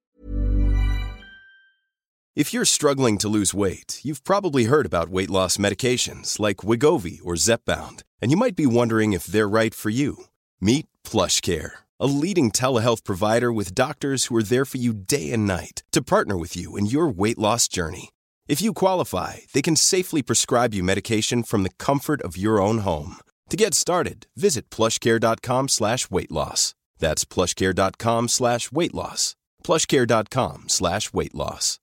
If you're struggling to lose weight, you've probably heard about weight loss medications like Wegovy or Zepbound, and you might be wondering if they're right for you. Meet PlushCare, a leading telehealth provider with doctors who are there for you day and night to partner with you in your weight loss journey. If you qualify, they can safely prescribe you medication from the comfort of your own home. To get started, visit plushcare.com/weightloss. That's plushcare.com/weightloss. plushcare.com/weightloss.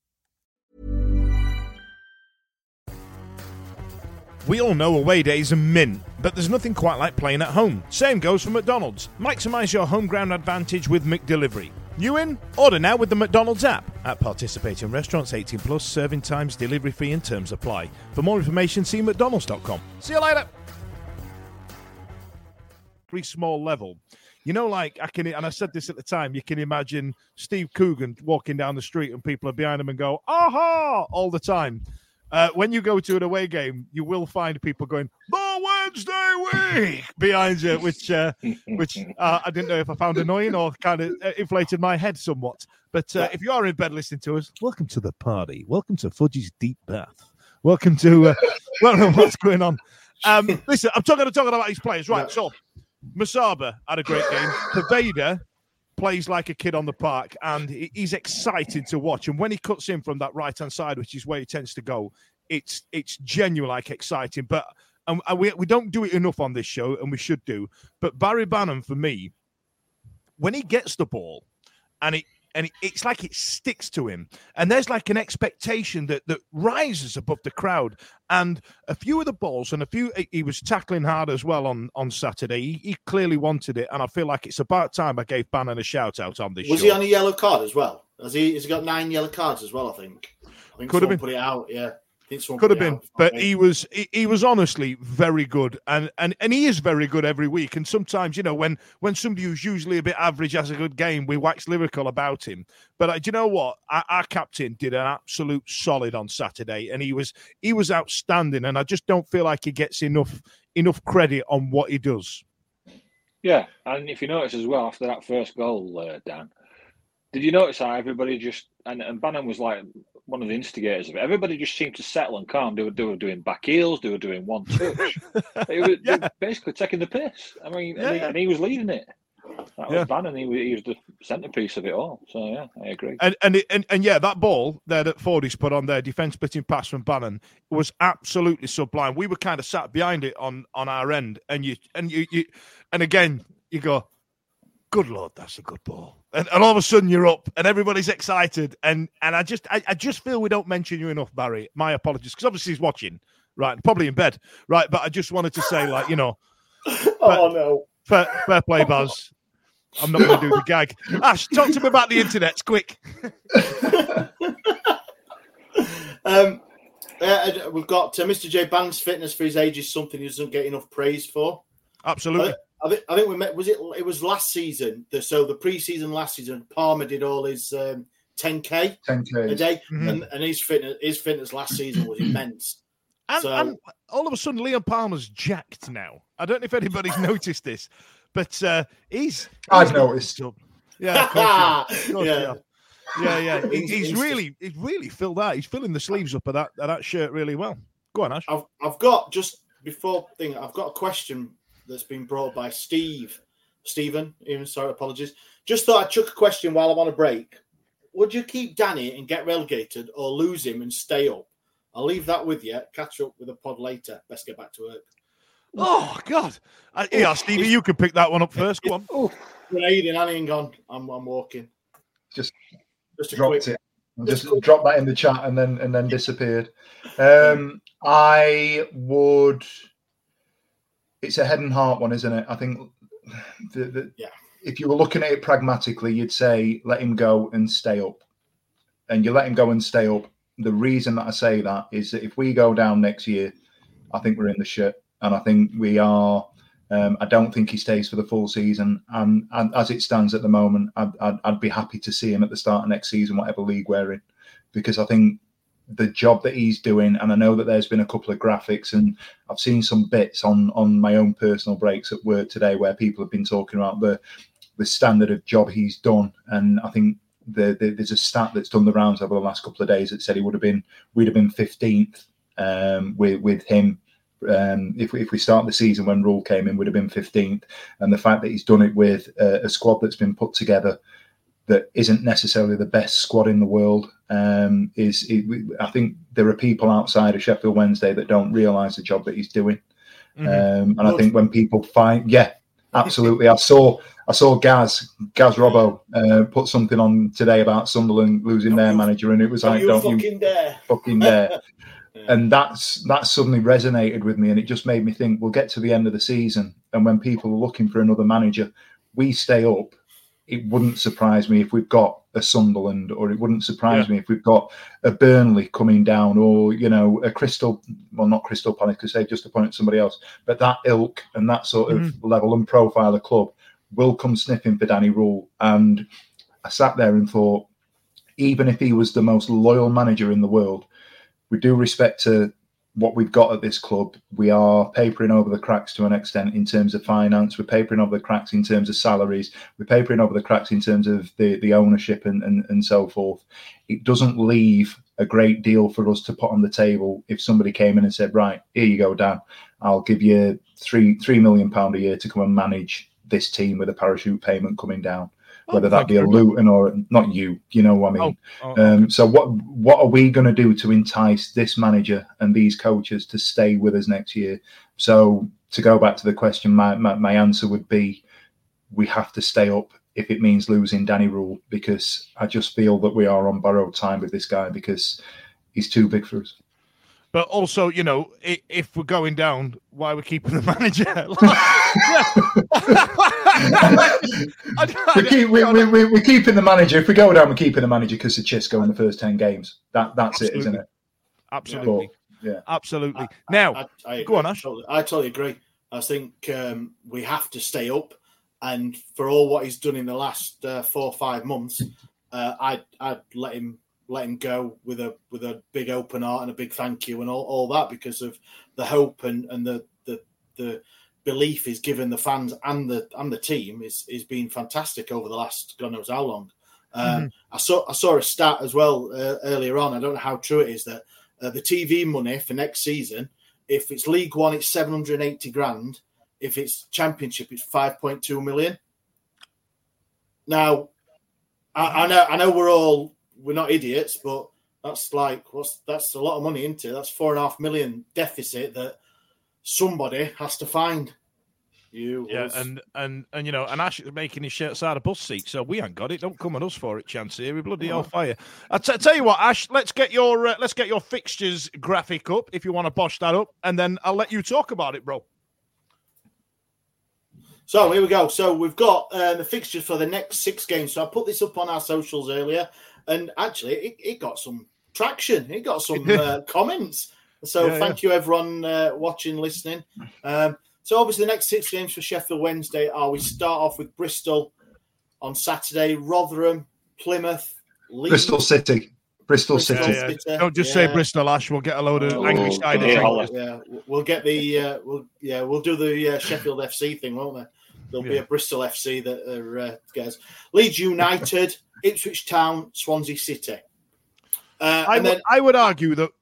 We all know away days are mint, but there's nothing quite like playing at home. Same goes for McDonald's. Maximise your home ground advantage with McDelivery. You in? Order now with the McDonald's app. At participating restaurants, 18 plus, serving times, delivery fee and terms apply. For more information, see mcdonalds.com. See you later. Very small level. You know, like and I said this at the time, you can imagine Steve Coogan walking down the street and people are behind him and go, aha, all the time. When you go to an away game, you will find people going, the Wednesday week behind you, which I didn't know if I found annoying or kind of inflated my head somewhat. But if you are in bed listening to us, welcome to the party. Welcome to Fudgy's Deep Bath. Welcome to what's going on. Listen, I'm talking about these players. Right, so Musaba had a great game. Poveda plays like a kid on the park, and he's exciting to watch. And when he cuts in from that right-hand side, which is where he tends to go, it's genuine, like exciting. But and we don't do it enough on this show, and we should do. But Barry Bannan, for me, when he gets the ball, and it's like it sticks to him, and there's like an expectation that rises above the crowd. And a few of the balls, and he was tackling hard as well on Saturday. He clearly wanted it, and I feel like it's about time I gave Bannan a shout out on this show. Was he on a yellow card as well? Has he got 9 yellow cards as well? I think could have been put it out. Yeah. Could have been, but he was honestly very good, and he is very good every week. And sometimes, you know, when somebody who's usually a bit average has a good game, we wax lyrical about him. But do you know what? Our captain did an absolute solid on Saturday, and he was outstanding. And I just don't feel like he gets enough credit on what he does. Yeah, and if you notice as well, after that first goal, Dan, did you notice how everybody just and Bannan was like one of the instigators of it. Everybody just seemed to settle and calm. They were doing back heels. They were doing one touch. they were basically taking the piss. I mean, and he was leading it. That was Bannan. He was the centrepiece of it all. So yeah, I agree. And yeah, that ball there that Fordyce put on there, defence splitting pass from Bannan, was absolutely sublime. We were kind of sat behind it on our end, and again you go, good Lord, that's a good ball. And all of a sudden you're up and everybody's excited. And I just feel we don't mention you enough, Barry. My apologies, because obviously he's watching, right? Probably in bed, right? But I just wanted to say, like, you know. No. Fair play, Baz. I'm not going to do the gag. Ash, talk to me about the internet, quick. We've got Mr. J. Bannan's fitness for his age is something he doesn't get enough praise for. Absolutely. I think we met. It was last season. So the pre-season last season, Palmer did all his 10K a day, and his fitness last season was immense. And all of a sudden, Liam Palmer's jacked now. I don't know if anybody's noticed this, but I've noticed. Yeah, of course, yeah. He's really filled out. He's filling the sleeves up of that shirt really well. Go on, Ash. I've got a question that's been brought by Stephen. Even sorry, apologies. Just thought I'd chuck a question while I'm on a break. Would you keep Danny and get relegated, or lose him and stay up? I'll leave that with you. Catch up with the pod later. Best get back to work. Oh God! Yeah, Stevie, you can pick that one up first. Go on. Annie and gone. I'm walking. Just dropped it. Just dropped that in the chat and then disappeared. I would. It's a head and heart one, isn't it? I think if you were looking at it pragmatically, you'd say let him go and stay up. And you let him go and stay up. The reason that I say that is that if we go down next year, I think we're in the shit. And I think we are. I don't think he stays for the full season. And as it stands at the moment, I'd be happy to see him at the start of next season, whatever league we're in. Because I think the job that he's doing, and I know that there's been a couple of graphics, and I've seen some bits on my own personal breaks at work today where people have been talking about the standard of job he's done. And I think there's a stat that's done the rounds over the last couple of days that said we'd have been 15th with him. If we start the season when Rule came in, would have been 15th. And the fact that he's done it with a squad that's been put together that isn't necessarily the best squad in the world. I think there are people outside of Sheffield Wednesday that don't realise the job that he's doing. And I think when people find, absolutely. I saw Gaz Robbo put something on today about Sunderland losing their manager, and it was like, "Don't you fucking dare!" And that suddenly resonated with me, and it just made me think, we'll get to the end of the season, and when people are looking for another manager, we stay up. It wouldn't surprise me if we've got a Sunderland, or it wouldn't surprise me if we've got a Burnley coming down, or, you know, not Crystal Palace because they've just appointed somebody else, but that ilk and that sort of level and profile of club will come sniffing for Danny Rule. And I sat there and thought, even if he was the most loyal manager in the world, with due respect to what we've got at this club, we are papering over the cracks to an extent in terms of finance. We're papering over the cracks in terms of salaries. We're papering over the cracks in terms of the ownership and so forth. It doesn't leave a great deal for us to put on the table if somebody came in and said, right, here you go, Dan, I'll give you £3 million a year to come and manage this team with a parachute payment coming down. Whether that be a Luton or not, you know what I mean. So what are we going to do to entice this manager and these coaches to stay with us next year? So to go back to the question, my answer would be we have to stay up if it means losing Danny Rule, because I just feel that we are on borrowed time with this guy because he's too big for us. But also, you know, if we're going down, why are we keeping the manager? We're keeping the manager. If we go down, we're keeping the manager because of Chisco in the first 10 games. That's Absolutely. It, isn't it? Absolutely. But, yeah. Absolutely. Now, I go on, Ash. I totally agree. I think we have to stay up. And for all what he's done in the last 4 or 5 months, I'd let him go with a big open heart and a big thank you and all that, because of the hope and the belief he's given the fans and the team is been fantastic over the last God knows how long. I saw a stat as well earlier on. I don't know how true it is that the TV money for next season, if it's League One, it's 780 grand. If it's Championship, it's 5.2 million. Now, I know we're not idiots, but that's that's a lot of money, isn't it? That's 4.5 million deficit that somebody has to find. And you know, and Ash is making his shirts out of bus seats, so we ain't got it. Don't come on us for it, chance here. We bloody hell fire. I tell you what, Ash, let's get your fixtures graphic up if you want to bosh that up, and then I'll let you talk about it, bro. So here we go. So we've got the fixtures for the next 6 games. So I put this up on our socials earlier, and actually it got some traction. It got some comments. So thank you, everyone watching, listening. So obviously the next 6 games for Sheffield Wednesday are, we start off with Bristol on Saturday, Rotherham, Plymouth, Leeds. Bristol City. Yeah. Don't just say Bristol, Ash. We'll get a load of angry side. We'll get the we'll do the Sheffield FC thing, won't we? There'll be a Bristol FC that gets Leeds United, Ipswich Town, Swansea City. I would argue that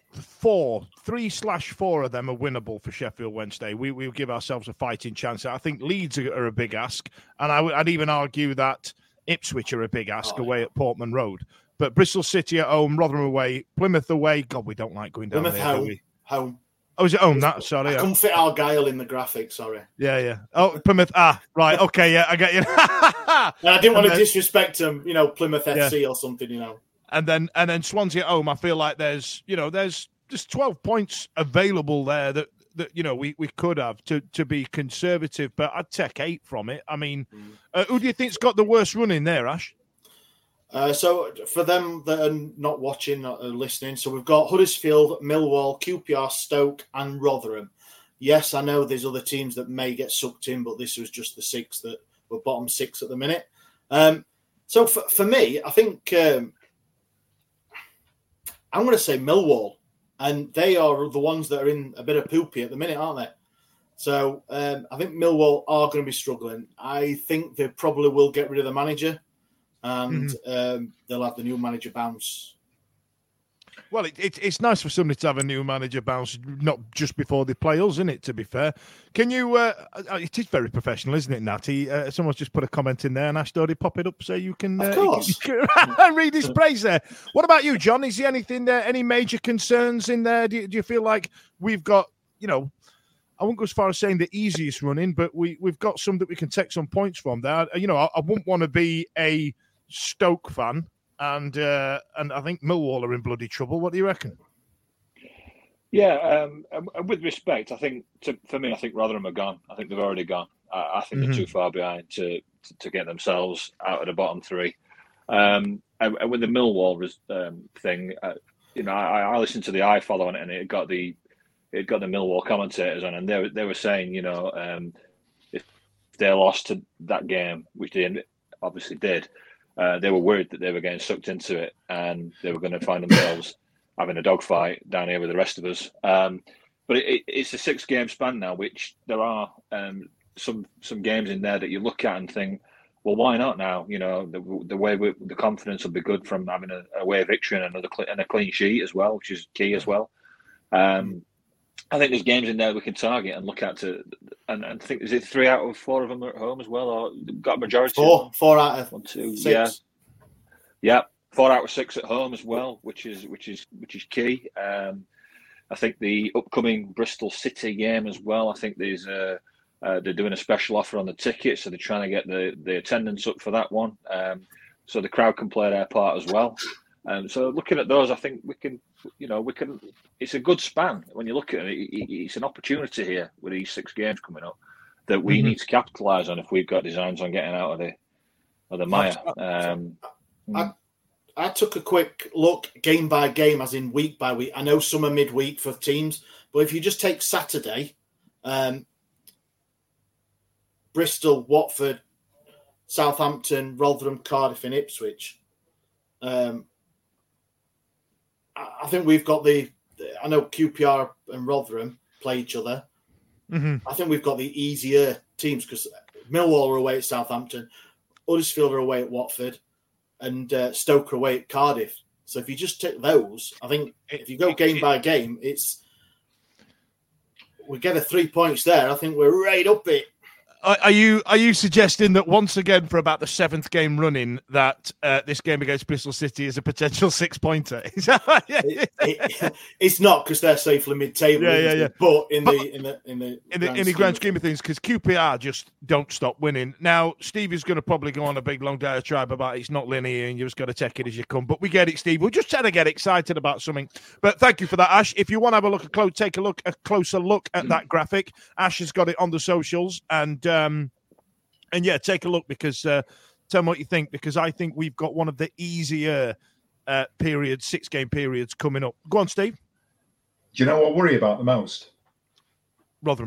3/4 of them are winnable for Sheffield Wednesday. We'll give ourselves a fighting chance. I think Leeds are a big ask, and I'd even argue that Ipswich are a big ask away at Portman Road. But Bristol City at home, Rotherham away, Plymouth away. God, we don't like going down Plymouth there, do we? Home. Oh, is it home? That sorry, I couldn't fit Argyle in the graphic. Sorry. Yeah. Oh, Plymouth. Right. Okay. Yeah, I get you. I didn't want to disrespect them. You know, Plymouth FC or something. You know. And then Swansea at home. I feel like there's just 12 points available there that we could have to be conservative, but I'd take 8 from it. I mean, who do you think's got the worst run in there, Ash? So for them that are not watching, not listening, so we've got Huddersfield, Millwall, QPR, Stoke and Rotherham. Yes, I know there's other teams that may get sucked in, but this was just the 6 that were bottom 6 at the minute. So for me, I think I'm going to say Millwall, and they are the ones that are in a bit of poopy at the minute, aren't they? So I think Millwall are going to be struggling. I think they probably will get rid of the manager. And they'll have the new manager bounce. Well, it's nice for somebody to have a new manager bounce, not just before they play us, isn't it, to be fair? Can you... it is very professional, isn't it, Natty? Someone's just put a comment in there, and Ash already pop it up so you can, of course. You can read his praise there. What about you, John? Is there anything there, any major concerns in there? Do you feel like we've got, I won't go as far as saying the easiest running, but we've got some that we can take some points from there. I wouldn't want to be a Stoke fan, and I think Millwall are in bloody trouble. What do you reckon? Yeah, with respect, I think for me, I think Rotherham are gone. I think they've already gone. I think they're too far behind to get themselves out of the bottom 3. And with the Millwall thing, I listened to the iFollow on it, and it got the Millwall commentators on, and they were saying, if they lost to that game, which they obviously did, they were worried that they were getting sucked into it and they were going to find themselves having a dogfight down here with the rest of us. But it's a 6-game span now, which there are some games in there that you look at and think, well, why not now? You know, the way the confidence will be good from having a away victory and a clean sheet as well, which is key as well. I think there's games in there we can target and look at and I think, is it 3 out of 4 of them are at home as well, or got a majority? 4 out of 1, 2, 6. Yeah, 4 out of 6 at home as well, which is key. I think the upcoming Bristol City game as well. I think there's they're doing a special offer on the tickets, so they're trying to get the attendance up for that one, so the crowd can play their part as well. So looking at those, I think we can. It's a good span when you look at it. It's an opportunity here with these 6 games coming up that we need to capitalise on if we've got designs on getting out of the mire. I took a quick look game by game, as in week by week. I know some are midweek for teams, but if you just take Saturday, Bristol, Watford, Southampton, Rotherham, Cardiff, and Ipswich. I think we've got I know QPR and Rotherham play each other. I think we've got the easier teams because Millwall are away at Southampton, Huddersfield are away at Watford, and Stoke are away at Cardiff. So if you just take those, I think if you go game by game, we get 3 points there. I think we're right up it. Are you suggesting that once again for about the 7th game running that this game against Bristol City is a potential 6-pointer? It's not because they're safely mid-table. Yeah. But in the grand scheme of things, because QPR just don't stop winning. Now Steve is going to probably go on a big long diatribe about it's not linear and you just got to take it as you come. But we get it, Steve. We're just trying to get excited about something. But thank you for that, Ash. If you want to have a closer look at that graphic, Ash has got it on the socials and yeah, take a look because tell me what you think, because I think we've got one of the easier 6-game periods coming up. Go on, Steve. Do you know what I worry about the most? Rotherham.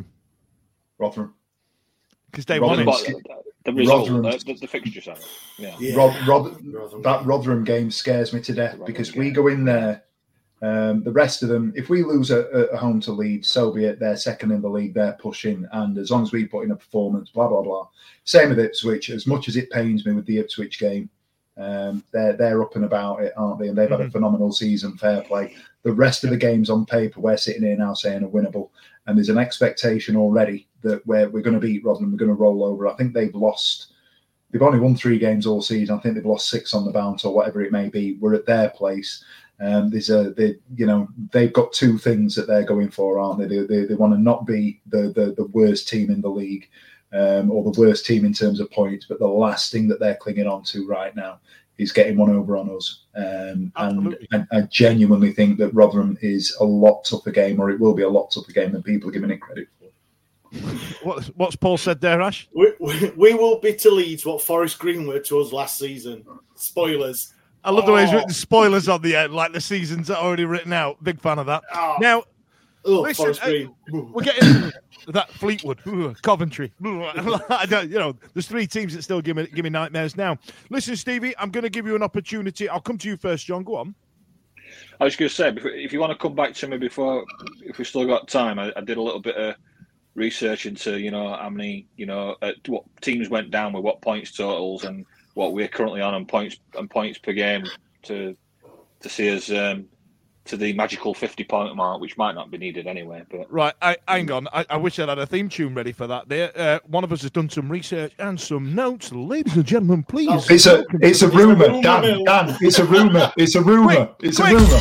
Because they won it. The result, the fixture side. Yeah. That Rotherham game scares me to death because we go in there. The rest of them, if we lose at home to Leeds, so be it. They're second in the league, they're pushing, and as long as we put in a performance, blah blah blah. Same with Ipswich. As much as it pains me with the Ipswich game, they're up and about it, aren't they? And they've had a phenomenal season. Fair play. The rest of the games on paper, we're sitting here now saying are winnable, and there's an expectation already that we're going to beat Rotherham. We're going to roll over. I think they've only won 3 games all season. I think they've lost 6 on the bounce or whatever it may be. We're at their place. They've got 2 things that they're going for, aren't they? They want to not be the worst team in the league or the worst team in terms of points, but the last thing that they're clinging on to right now is getting one over on us. And I genuinely think that Rotherham is a lot tougher game, or it will be a lot tougher game than people are giving it credit for. What's Paul said there, Ash? We will be to Leeds what Forest Green were to us last season. Spoilers. I love the way he's written spoilers on the end, like the season's already written out. Big fan of that. Now, listen, we're getting that Fleetwood, Coventry. There's 3 teams that still give me nightmares now. Listen, Stevie, I'm going to give you an opportunity. I'll come to you first, John. Go on. I was going to say, if you want to come back to me before, if we've still got time, I did a little bit of research into, how many, what teams went down with what points totals and what we're currently on points per game to see us to the magical 50-point mark, which might not be needed anyway. But right, hang on. I wish I had a theme tune ready for that. There, one of us has done some research and some notes. Ladies and gentlemen, please. It's a rumor, Dan. It's a rumor. It's a rumor. It's a rumor.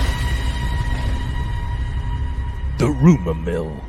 The rumor mill.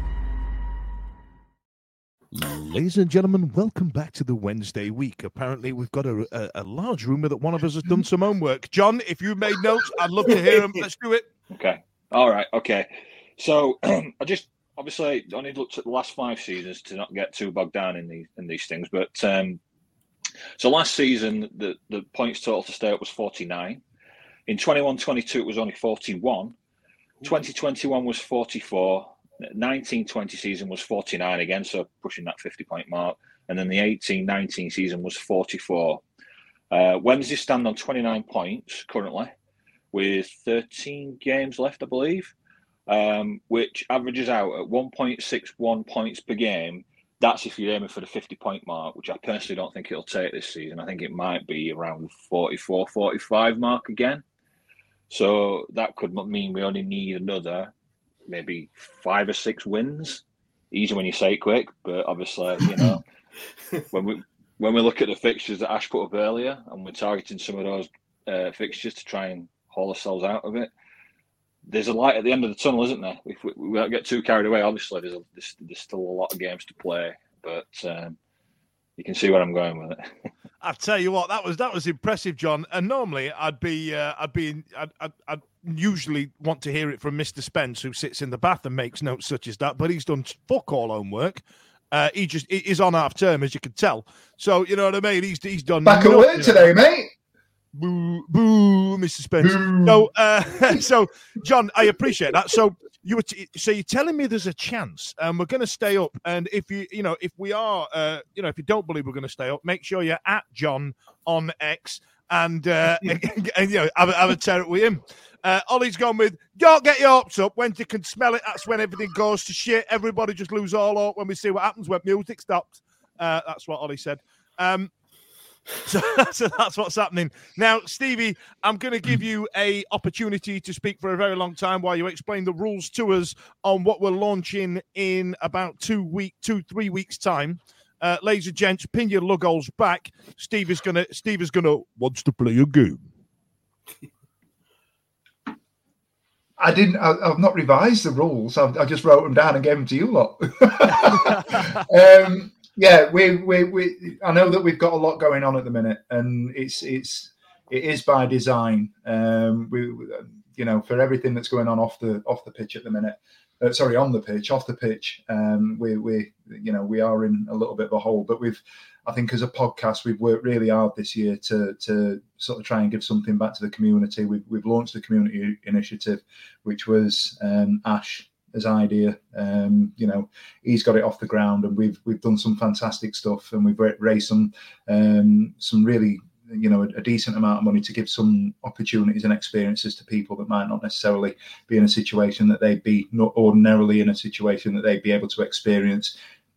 Ladies and gentlemen, welcome back to the Wednesday week. Apparently, we've got a large rumour that one of us has done some homework. John, if you made notes, I'd love to hear them. Let's do it. Okay. All right. Okay. So I just obviously only looked at the last 5 seasons to not get too bogged down in these things. But so last season, the points total to stay up was 49. In 21-22, it was only 41. 2021 was 44. 19-20 season was 49 again, so pushing that 50-point mark. and then the 18-19 season was 44. Wednesday stand on 29 points currently, with 13 games left, I believe, which averages out at 1.61 points per game. That's if you're aiming for the 50-point mark, which I personally don't think it'll take this season. I think it might be around 44, 45 mark again. So that could mean we only need another maybe 5 or 6 wins. Easy when you say it quick, but obviously, when we look at the fixtures that Ash put up earlier, and we're targeting some of those fixtures to try and haul ourselves out of it, there's a light at the end of the tunnel, isn't there? If we don't get too carried away, obviously there's still a lot of games to play, but you can see where I'm going with it. I tell you what, that was impressive, John. And normally I'd usually want to hear it from Mr. Spence, who sits in the bath and makes notes such as that, but he's done fuck all homework. He's on half term, as you can tell. So you know what I mean. He's done back at work today, mate. Boo, boo, Mr. Spence. Boo. So, John, I appreciate that. So you're telling me there's a chance, and we're going to stay up. And if you don't believe we're going to stay up, make sure you're at John on X and have a tear it with him. Ollie's gone with, don't get your hopes up. When you can smell it, that's when everything goes to shit. Everybody just lose all hope when we see what happens when music stops. That's what Ollie said. So that's what's happening. Now, Stevie, I'm going to give you an opportunity to speak for a very long time while you explain the rules to us on what we're launching in about 3 weeks' time. Ladies and gents, pin your lug-holes back. Steve is gonna wants to play a game. I've not revised the rules. I just wrote them down and gave them to you lot. Yeah, we I know that we've got a lot going on at the minute, and it is by design. For everything that's going on off the pitch at the minute. On the pitch, off the pitch. We are in a little bit of a hole, but I think as a podcast, we've worked really hard this year to sort of try and give something back to the community. We've launched the community initiative, which was Ash's idea. He's got it off the ground, and we've done some fantastic stuff, and we've raised some really a decent amount of money to give some opportunities and experiences to people that might not necessarily be in a situation that they'd be not ordinarily in a situation that they'd be able to experience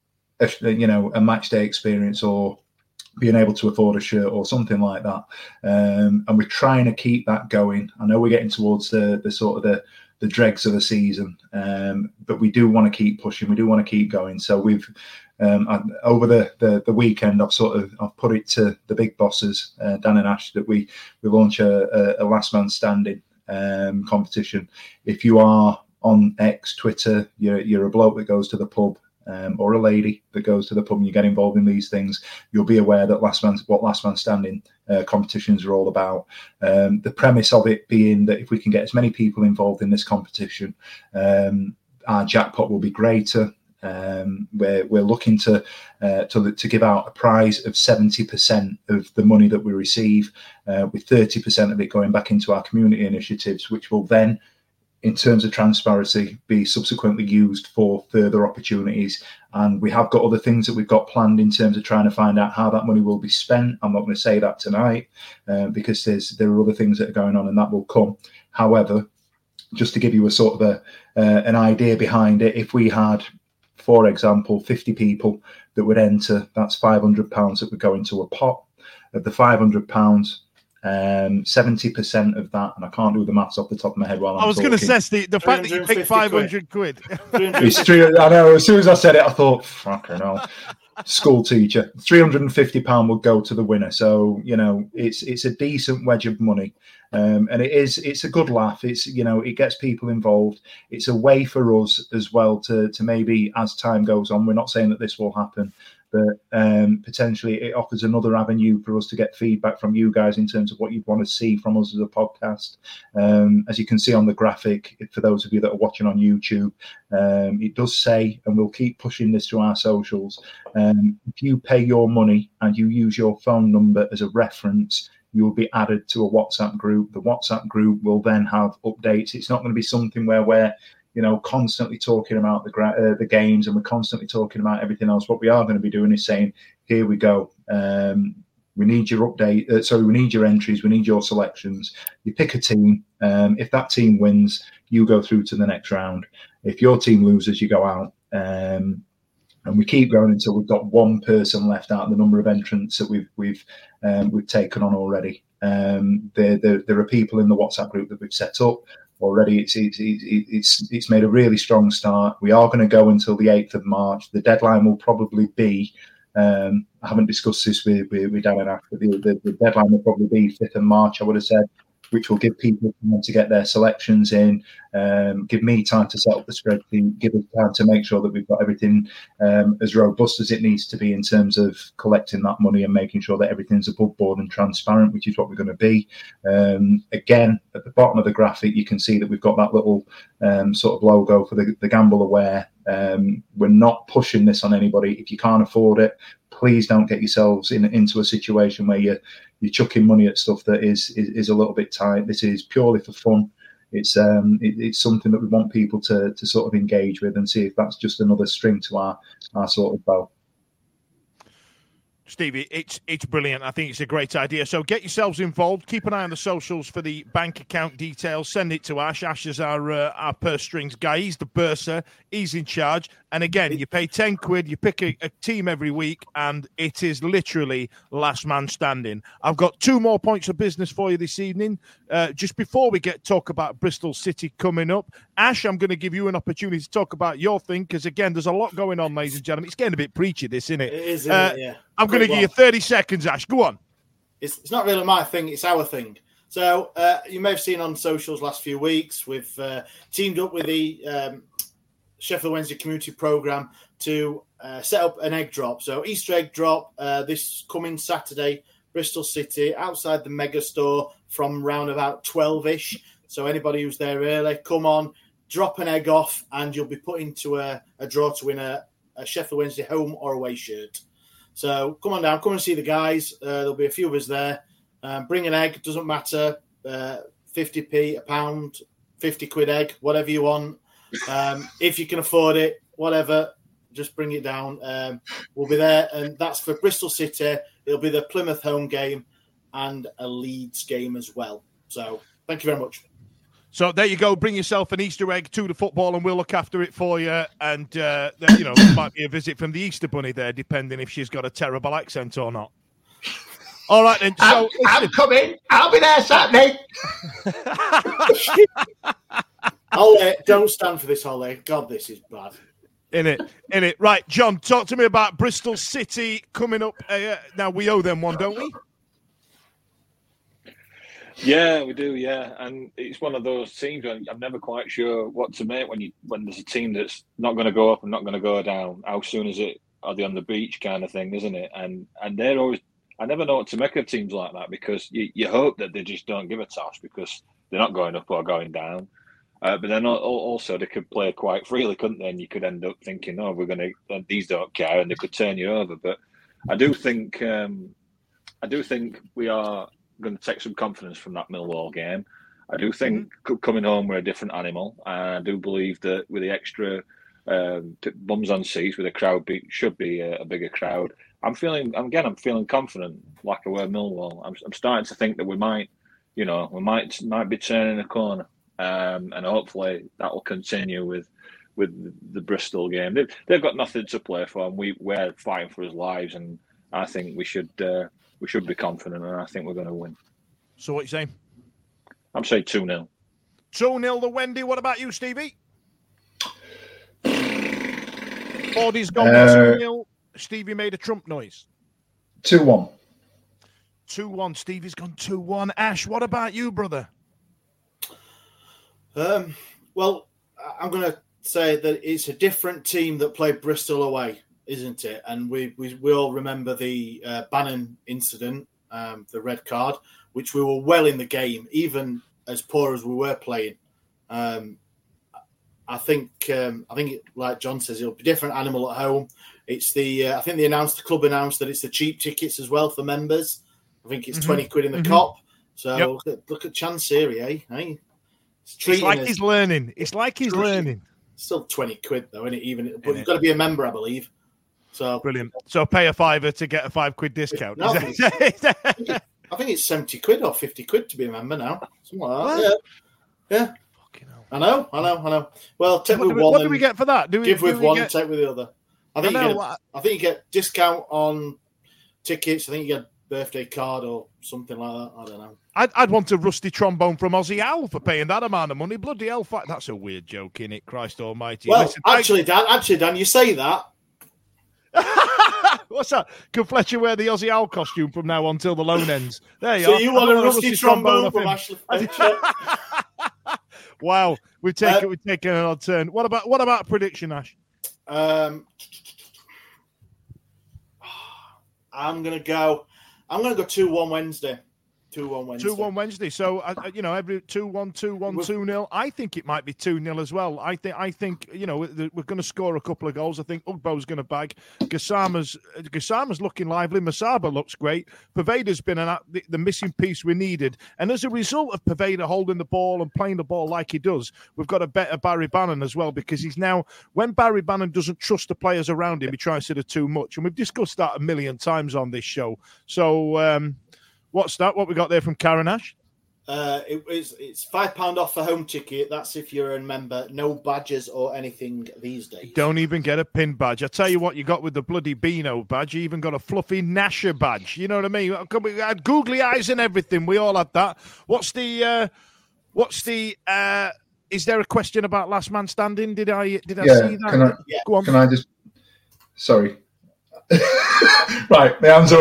a match day experience, or being able to afford a shirt or something like that. And we're trying to keep that going. I know we're getting towards the sort of the dregs of the season, but we do want to keep pushing. We do want to keep going. So we've over the weekend, I've put it to the big bosses, Dan and Ash, that we launch a last man standing competition. If you are on X, Twitter, you're a bloke that goes to the pub, or a lady that goes to the pub, and you get involved in these things, you'll be aware that last man standing competitions are all about. The premise of it being that if we can get as many people involved in this competition, our jackpot will be greater. We're looking to give out a prize of 70% of the money that we receive, with 30% of it going back into our community initiatives, which will then, in terms of transparency, be subsequently used for further opportunities. And we have got other things that we've got planned in terms of trying to find out how that money will be spent. I'm not going to say that tonight, because there are other things that are going on, and that will come. However, just to give you a sort of an idea behind it, if we had, for example, 50 people that would enter, that's £500 that would go into a pot. Of the £500, 70% of that, and I can't do the maths off the top of my head while I'm I was going to say the fact that you picked 500 quid. It's true. I know. As soon as I said it, I thought, fucking hell. School teacher. £350 would go to the winner. So it's a decent wedge of money, and it's a good laugh. It gets people involved. It's a way for us as well to maybe, as time goes on, we're not saying that this will happen, but potentially it offers another avenue for us to get feedback from you guys in terms of what you'd want to see from us as a podcast. As you can see on the graphic, for those of you that are watching on YouTube, it does say, and we'll keep pushing this to our socials, if you pay your money and you use your phone number as a reference, you will be added to a WhatsApp group. The WhatsApp group will then have updates. It's not going to be something where we're constantly talking about the games, and we're constantly talking about everything else. What we are going to be doing is saying, here we go. We need your update. We need your entries. We need your selections. You pick a team. If that team wins, you go through to the next round. If your team loses, you go out. And we keep going until we've got one person left out of the number of entrants that we've taken on already. There are people in the WhatsApp group that we've set up already. It's made a really strong start. We are going to go until the 8th of March. The deadline will probably be. I haven't discussed this with Dan and Ash, but the deadline will probably be 5th of March, I would have said, which will give people time to get their selections in, give me time to set up the spreadsheet, give us time to make sure that we've got everything as robust as it needs to be in terms of collecting that money and making sure that everything's above board and transparent, which is what we're going to be. Again, at the bottom of the graphic, you can see that we've got that little sort of logo for the Gamble Aware. We're not pushing this on anybody. If you can't afford it, please don't get yourselves into a situation where you're chucking money at stuff that is a little bit tight. This is purely for fun. It's something that we want people to sort of engage with and see if that's just another string to our sort of bow. Stevie, it's brilliant. I think it's a great idea. So get yourselves involved. Keep an eye on the socials for the bank account details. Send it to Ash. Ash is our purse strings guy. He's the bursar. He's in charge. And again, you pay 10 quid. You pick a team every week, and it is literally last man standing. I've got 2 more points of business for you this evening. Just before we talk about Bristol City coming up, Ash, I'm going to give you an opportunity to talk about your thing because, again, there's a lot going on, ladies and gentlemen. It's getting a bit preachy, this, isn't it? It is, isn't it? Yeah. I'm going to give you 30 seconds, Ash. Go on. It's not really my thing. It's our thing. So you may have seen on socials last few weeks, we've teamed up with the Sheffield Wednesday Community Programme to set up an egg drop. So Easter egg drop this coming Saturday, Bristol City, outside the Mega Store from round about 12-ish. So anybody who's there early, come on, drop an egg off, and you'll be put into a draw to win a Sheffield Wednesday home or away shirt. So come on down, come and see the guys. There'll be a few of us there. Bring an egg, doesn't matter, 50p, a pound, 50 quid egg, whatever you want. If you can afford it, whatever, just bring it down. We'll be there, and that's for Bristol City. It'll be the Plymouth home game and a Leeds game as well. So thank you very much. So there you go. Bring yourself an Easter egg to the football, and we'll look after it for you. And there might be a visit from the Easter Bunny there, depending if she's got a terrible accent or not. All right, then. So I'm coming. I'll be there Saturday. Holly, don't stand for this, Holly. God, this is bad. In it. Right, John, talk to me about Bristol City coming up. Now, we owe them one, don't we? Yeah, we do, yeah. And it's one of those teams when I'm never quite sure what to make when there's a team that's not going to go up and not going to go down. How soon is it? Are they on the beach kind of thing, isn't it? And they're always... I never know what to make of teams like that because you hope that they just don't give a toss because they're not going up or going down. But then also they could play quite freely, couldn't they? And you could end up thinking, oh, these don't care, and they could turn you over. But I do think we are going to take some confidence from that Millwall game. I do think coming home we're a different animal. I do believe that with the extra bums on seats, with a crowd should be a bigger crowd. I'm feeling confident, like I were Millwall. I'm starting to think that we might be turning a corner, and hopefully that will continue with the Bristol game. They've got nothing to play for, and we're fighting for his lives, and I think we should be confident, and I think we're going to win. So what are you saying? I'm saying 2-0. 2-0 the Wendy. What about you, Stevie? Body's gone 2-0. Stevie made a Trump noise. 2-1. 2-1. Stevie's gone 2-1. Ash, what about you, brother? Well, I'm going to say that it's a different team that played Bristol away, isn't it? And we all remember the Bannon incident, the red card, which we were well in the game, even as poor as we were playing. I think, like John says, it'll be a different animal at home. It's I think the club announced that it's the cheap tickets as well for members. I think it's 20 quid in the cop. So look at Chancery, eh? It's like he's learning. It's like he's learning. Still 20 quid though, isn't it? But you've got to be a member, I believe. So brilliant. So pay a £5 to get a £5 discount. No, I think it's 70 quid or 50 quid to be a member now. Something like that. Yeah. Fucking hell. I know. Well, take with one. What do we get for that? Give with one and take with the other. I think you get discount on tickets. I think you get a birthday card or something like that. I don't know. I'd want a rusty trombone from Ozzy Al for paying that amount of money. Bloody hell, that's a weird joke, innit? Christ almighty. Well, listen, Dan, you say that. What's that? Can Fletcher wear the Ozzy Al costume from now on till the loan ends? There you are. So you want a rusty trombone from Ashley Fletcher? Wow, we've taken an odd turn. What about a prediction, Ash? I'm gonna go 2-1 Wednesday. 2-1 Wednesday. 2-1 Wednesday. So every 2-1, 2-1, 2-0. I think it might be 2-0 as well. I think we're going to score a couple of goals. I think Ugbo's going to bag. Gassama's looking lively. Masaba looks great. Pervader's been the missing piece we needed. And as a result of Pervader holding the ball and playing the ball like he does, we've got a better Barry Bannon as well, because he's now, when Barry Bannon doesn't trust the players around him, he tries to do too much. And we've discussed that a million times on this show. So, what's that? What we got there from Karen Ash? It's £5 off a home ticket. That's if you're a member. No badges or anything these days. Don't even get a pin badge. I tell you what, you got with the bloody Beano badge. You even got a fluffy Nasher badge. You know what I mean? We had googly eyes and everything. We all had that. Is there a question about last man standing? Did I see that? Go on. Can I just? Sorry. Right, the hands are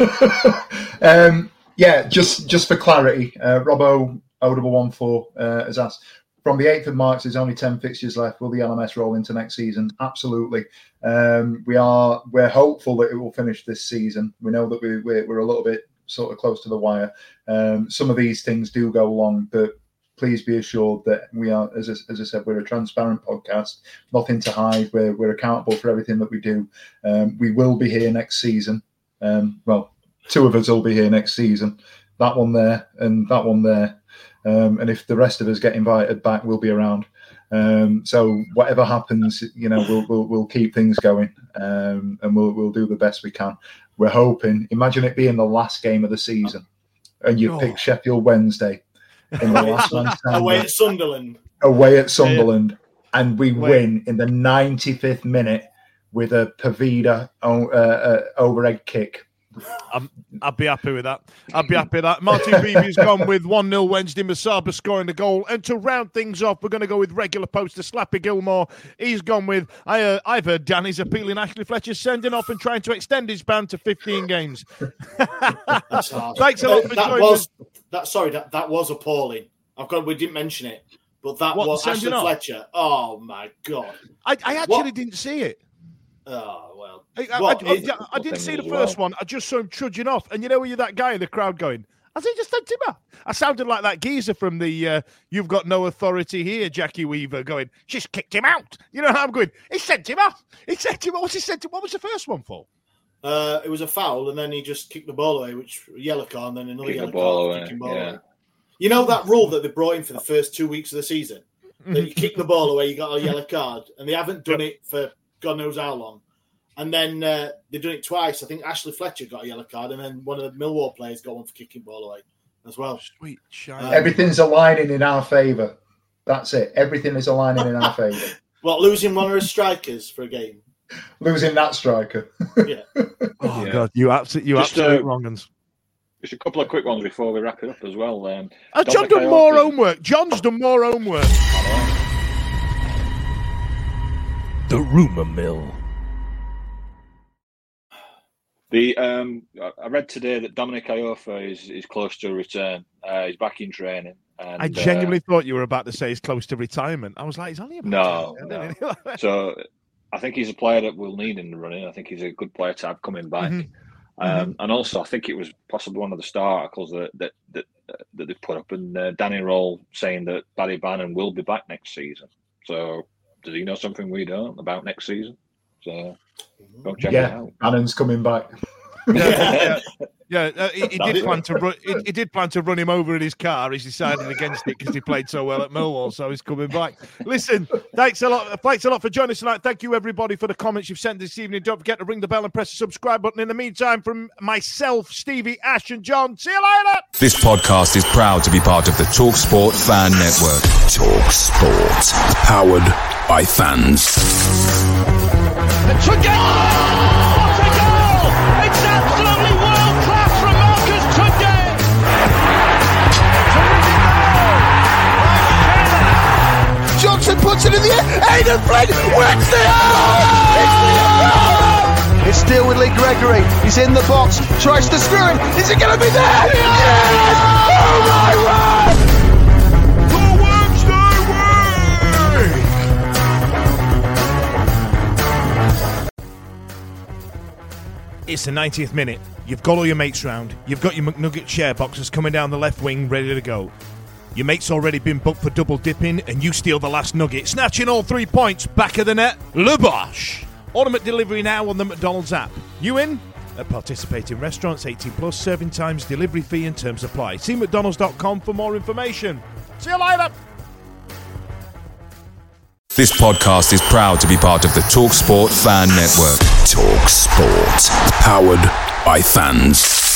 off. Just for clarity, Robbo O114 has asked, from the 8th of March, there's only 10 fixtures left. Will the LMS roll into next season? Absolutely. We're hopeful that it will finish this season. We know that we're a little bit sort of close to the wire. Some of these things do go long, but please be assured that we are, as I said, we're a transparent podcast, nothing to hide. We're accountable for everything that we do. We will be here next season. Two of us will be here next season. That one there and that one there. And if the rest of us get invited back, we'll be around. So whatever happens, we'll keep things going, and we'll do the best we can. We're hoping. Imagine it being the last game of the season, and you pick Sheffield Wednesday in the last man standing away at Sunderland. And we win in the 95th minute with a Pervader overhead kick. I'd be happy with that. Martin Beebe's gone with 1-0 Wednesday. Masaba scoring the goal. And to round things off, we're going to go with regular poster Slappy Gilmore. He's gone with, I've heard Danny's appealing Ashley Fletcher sending off and trying to extend his ban to 15 games. Thanks a lot for joining us. That was appalling. We didn't mention it, but that was Ashley Fletcher. Oh my God. I actually didn't see it. Oh, well. I didn't see the first one. I just saw him trudging off. And you're that guy in the crowd going, has he just sent him off? I sounded like that geezer from the You've Got No Authority Here, Jackie Weaver, going, she's kicked him out. You know how I'm going, he sent him off. What was the first one for? It was a foul, and then he just kicked the ball away, which yellow card, and then another yellow card. Kicking ball away. You know that rule that they brought in for the first 2 weeks of the season? That you kick the ball away, you got a yellow card. And they haven't done it for God knows how long. And then they've done it twice. I think Ashley Fletcher got a yellow card, and then one of the Millwall players got one for kicking ball away as well. Sweet. Everything's aligning in our favour. That's it. Everything is aligning in our favour. What, losing one of his strikers for a game? Losing that striker. Yeah. God, you absolute wrong-uns. Just a couple of quick ones before we wrap it up as well. John's done more homework. The rumour mill. I read today that Dominic Iofa is close to a return. He's back in training. And, I genuinely thought you were about to say he's close to retirement. I was like, he's only about no. So I think he's a player that we'll need in the running. I think he's a good player to have coming back. And also, I think it was possibly one of the Star articles that they put up, and Danny Roll saying that Barry Bannon will be back next season. So does he know something we don't about next season? So go check it out. Bannon's coming back. Yeah, he did plan to run. He did plan to run him over in his car. He's decided against it because he played so well at Millwall, so he's coming back. Listen, thanks a lot for joining us tonight. Thank you everybody for the comments you've sent this evening. Don't forget to ring the bell and press the subscribe button. In the meantime, from myself, Stevie, Ash, and John, see you later. This podcast is proud to be part of the TalkSport Fan Network. TalkSport, powered by fans. It's a goal! What a goal! It's absolutely world class from Marcus Tunde. Johnson puts it in the air. Aidan Flynn wins the It's still with Lee Gregory. He's in the box. Tries to screw in. Is it going to be there? Yes! Oh my word! It's the 90th minute. You've got all your mates round. You've got your McNugget share boxes coming down the left wing ready to go. Your mate's already been booked for double dipping and you steal the last nugget, snatching all 3 points. Back of the net, Le Bosch. Order delivery now on the McDonald's app. You in? At participating restaurants, 18 plus, serving times, delivery fee and terms apply. See mcdonalds.com for more information. See you later. This podcast is proud to be part of the TalkSport Fan Network. TalkSport, powered by fans.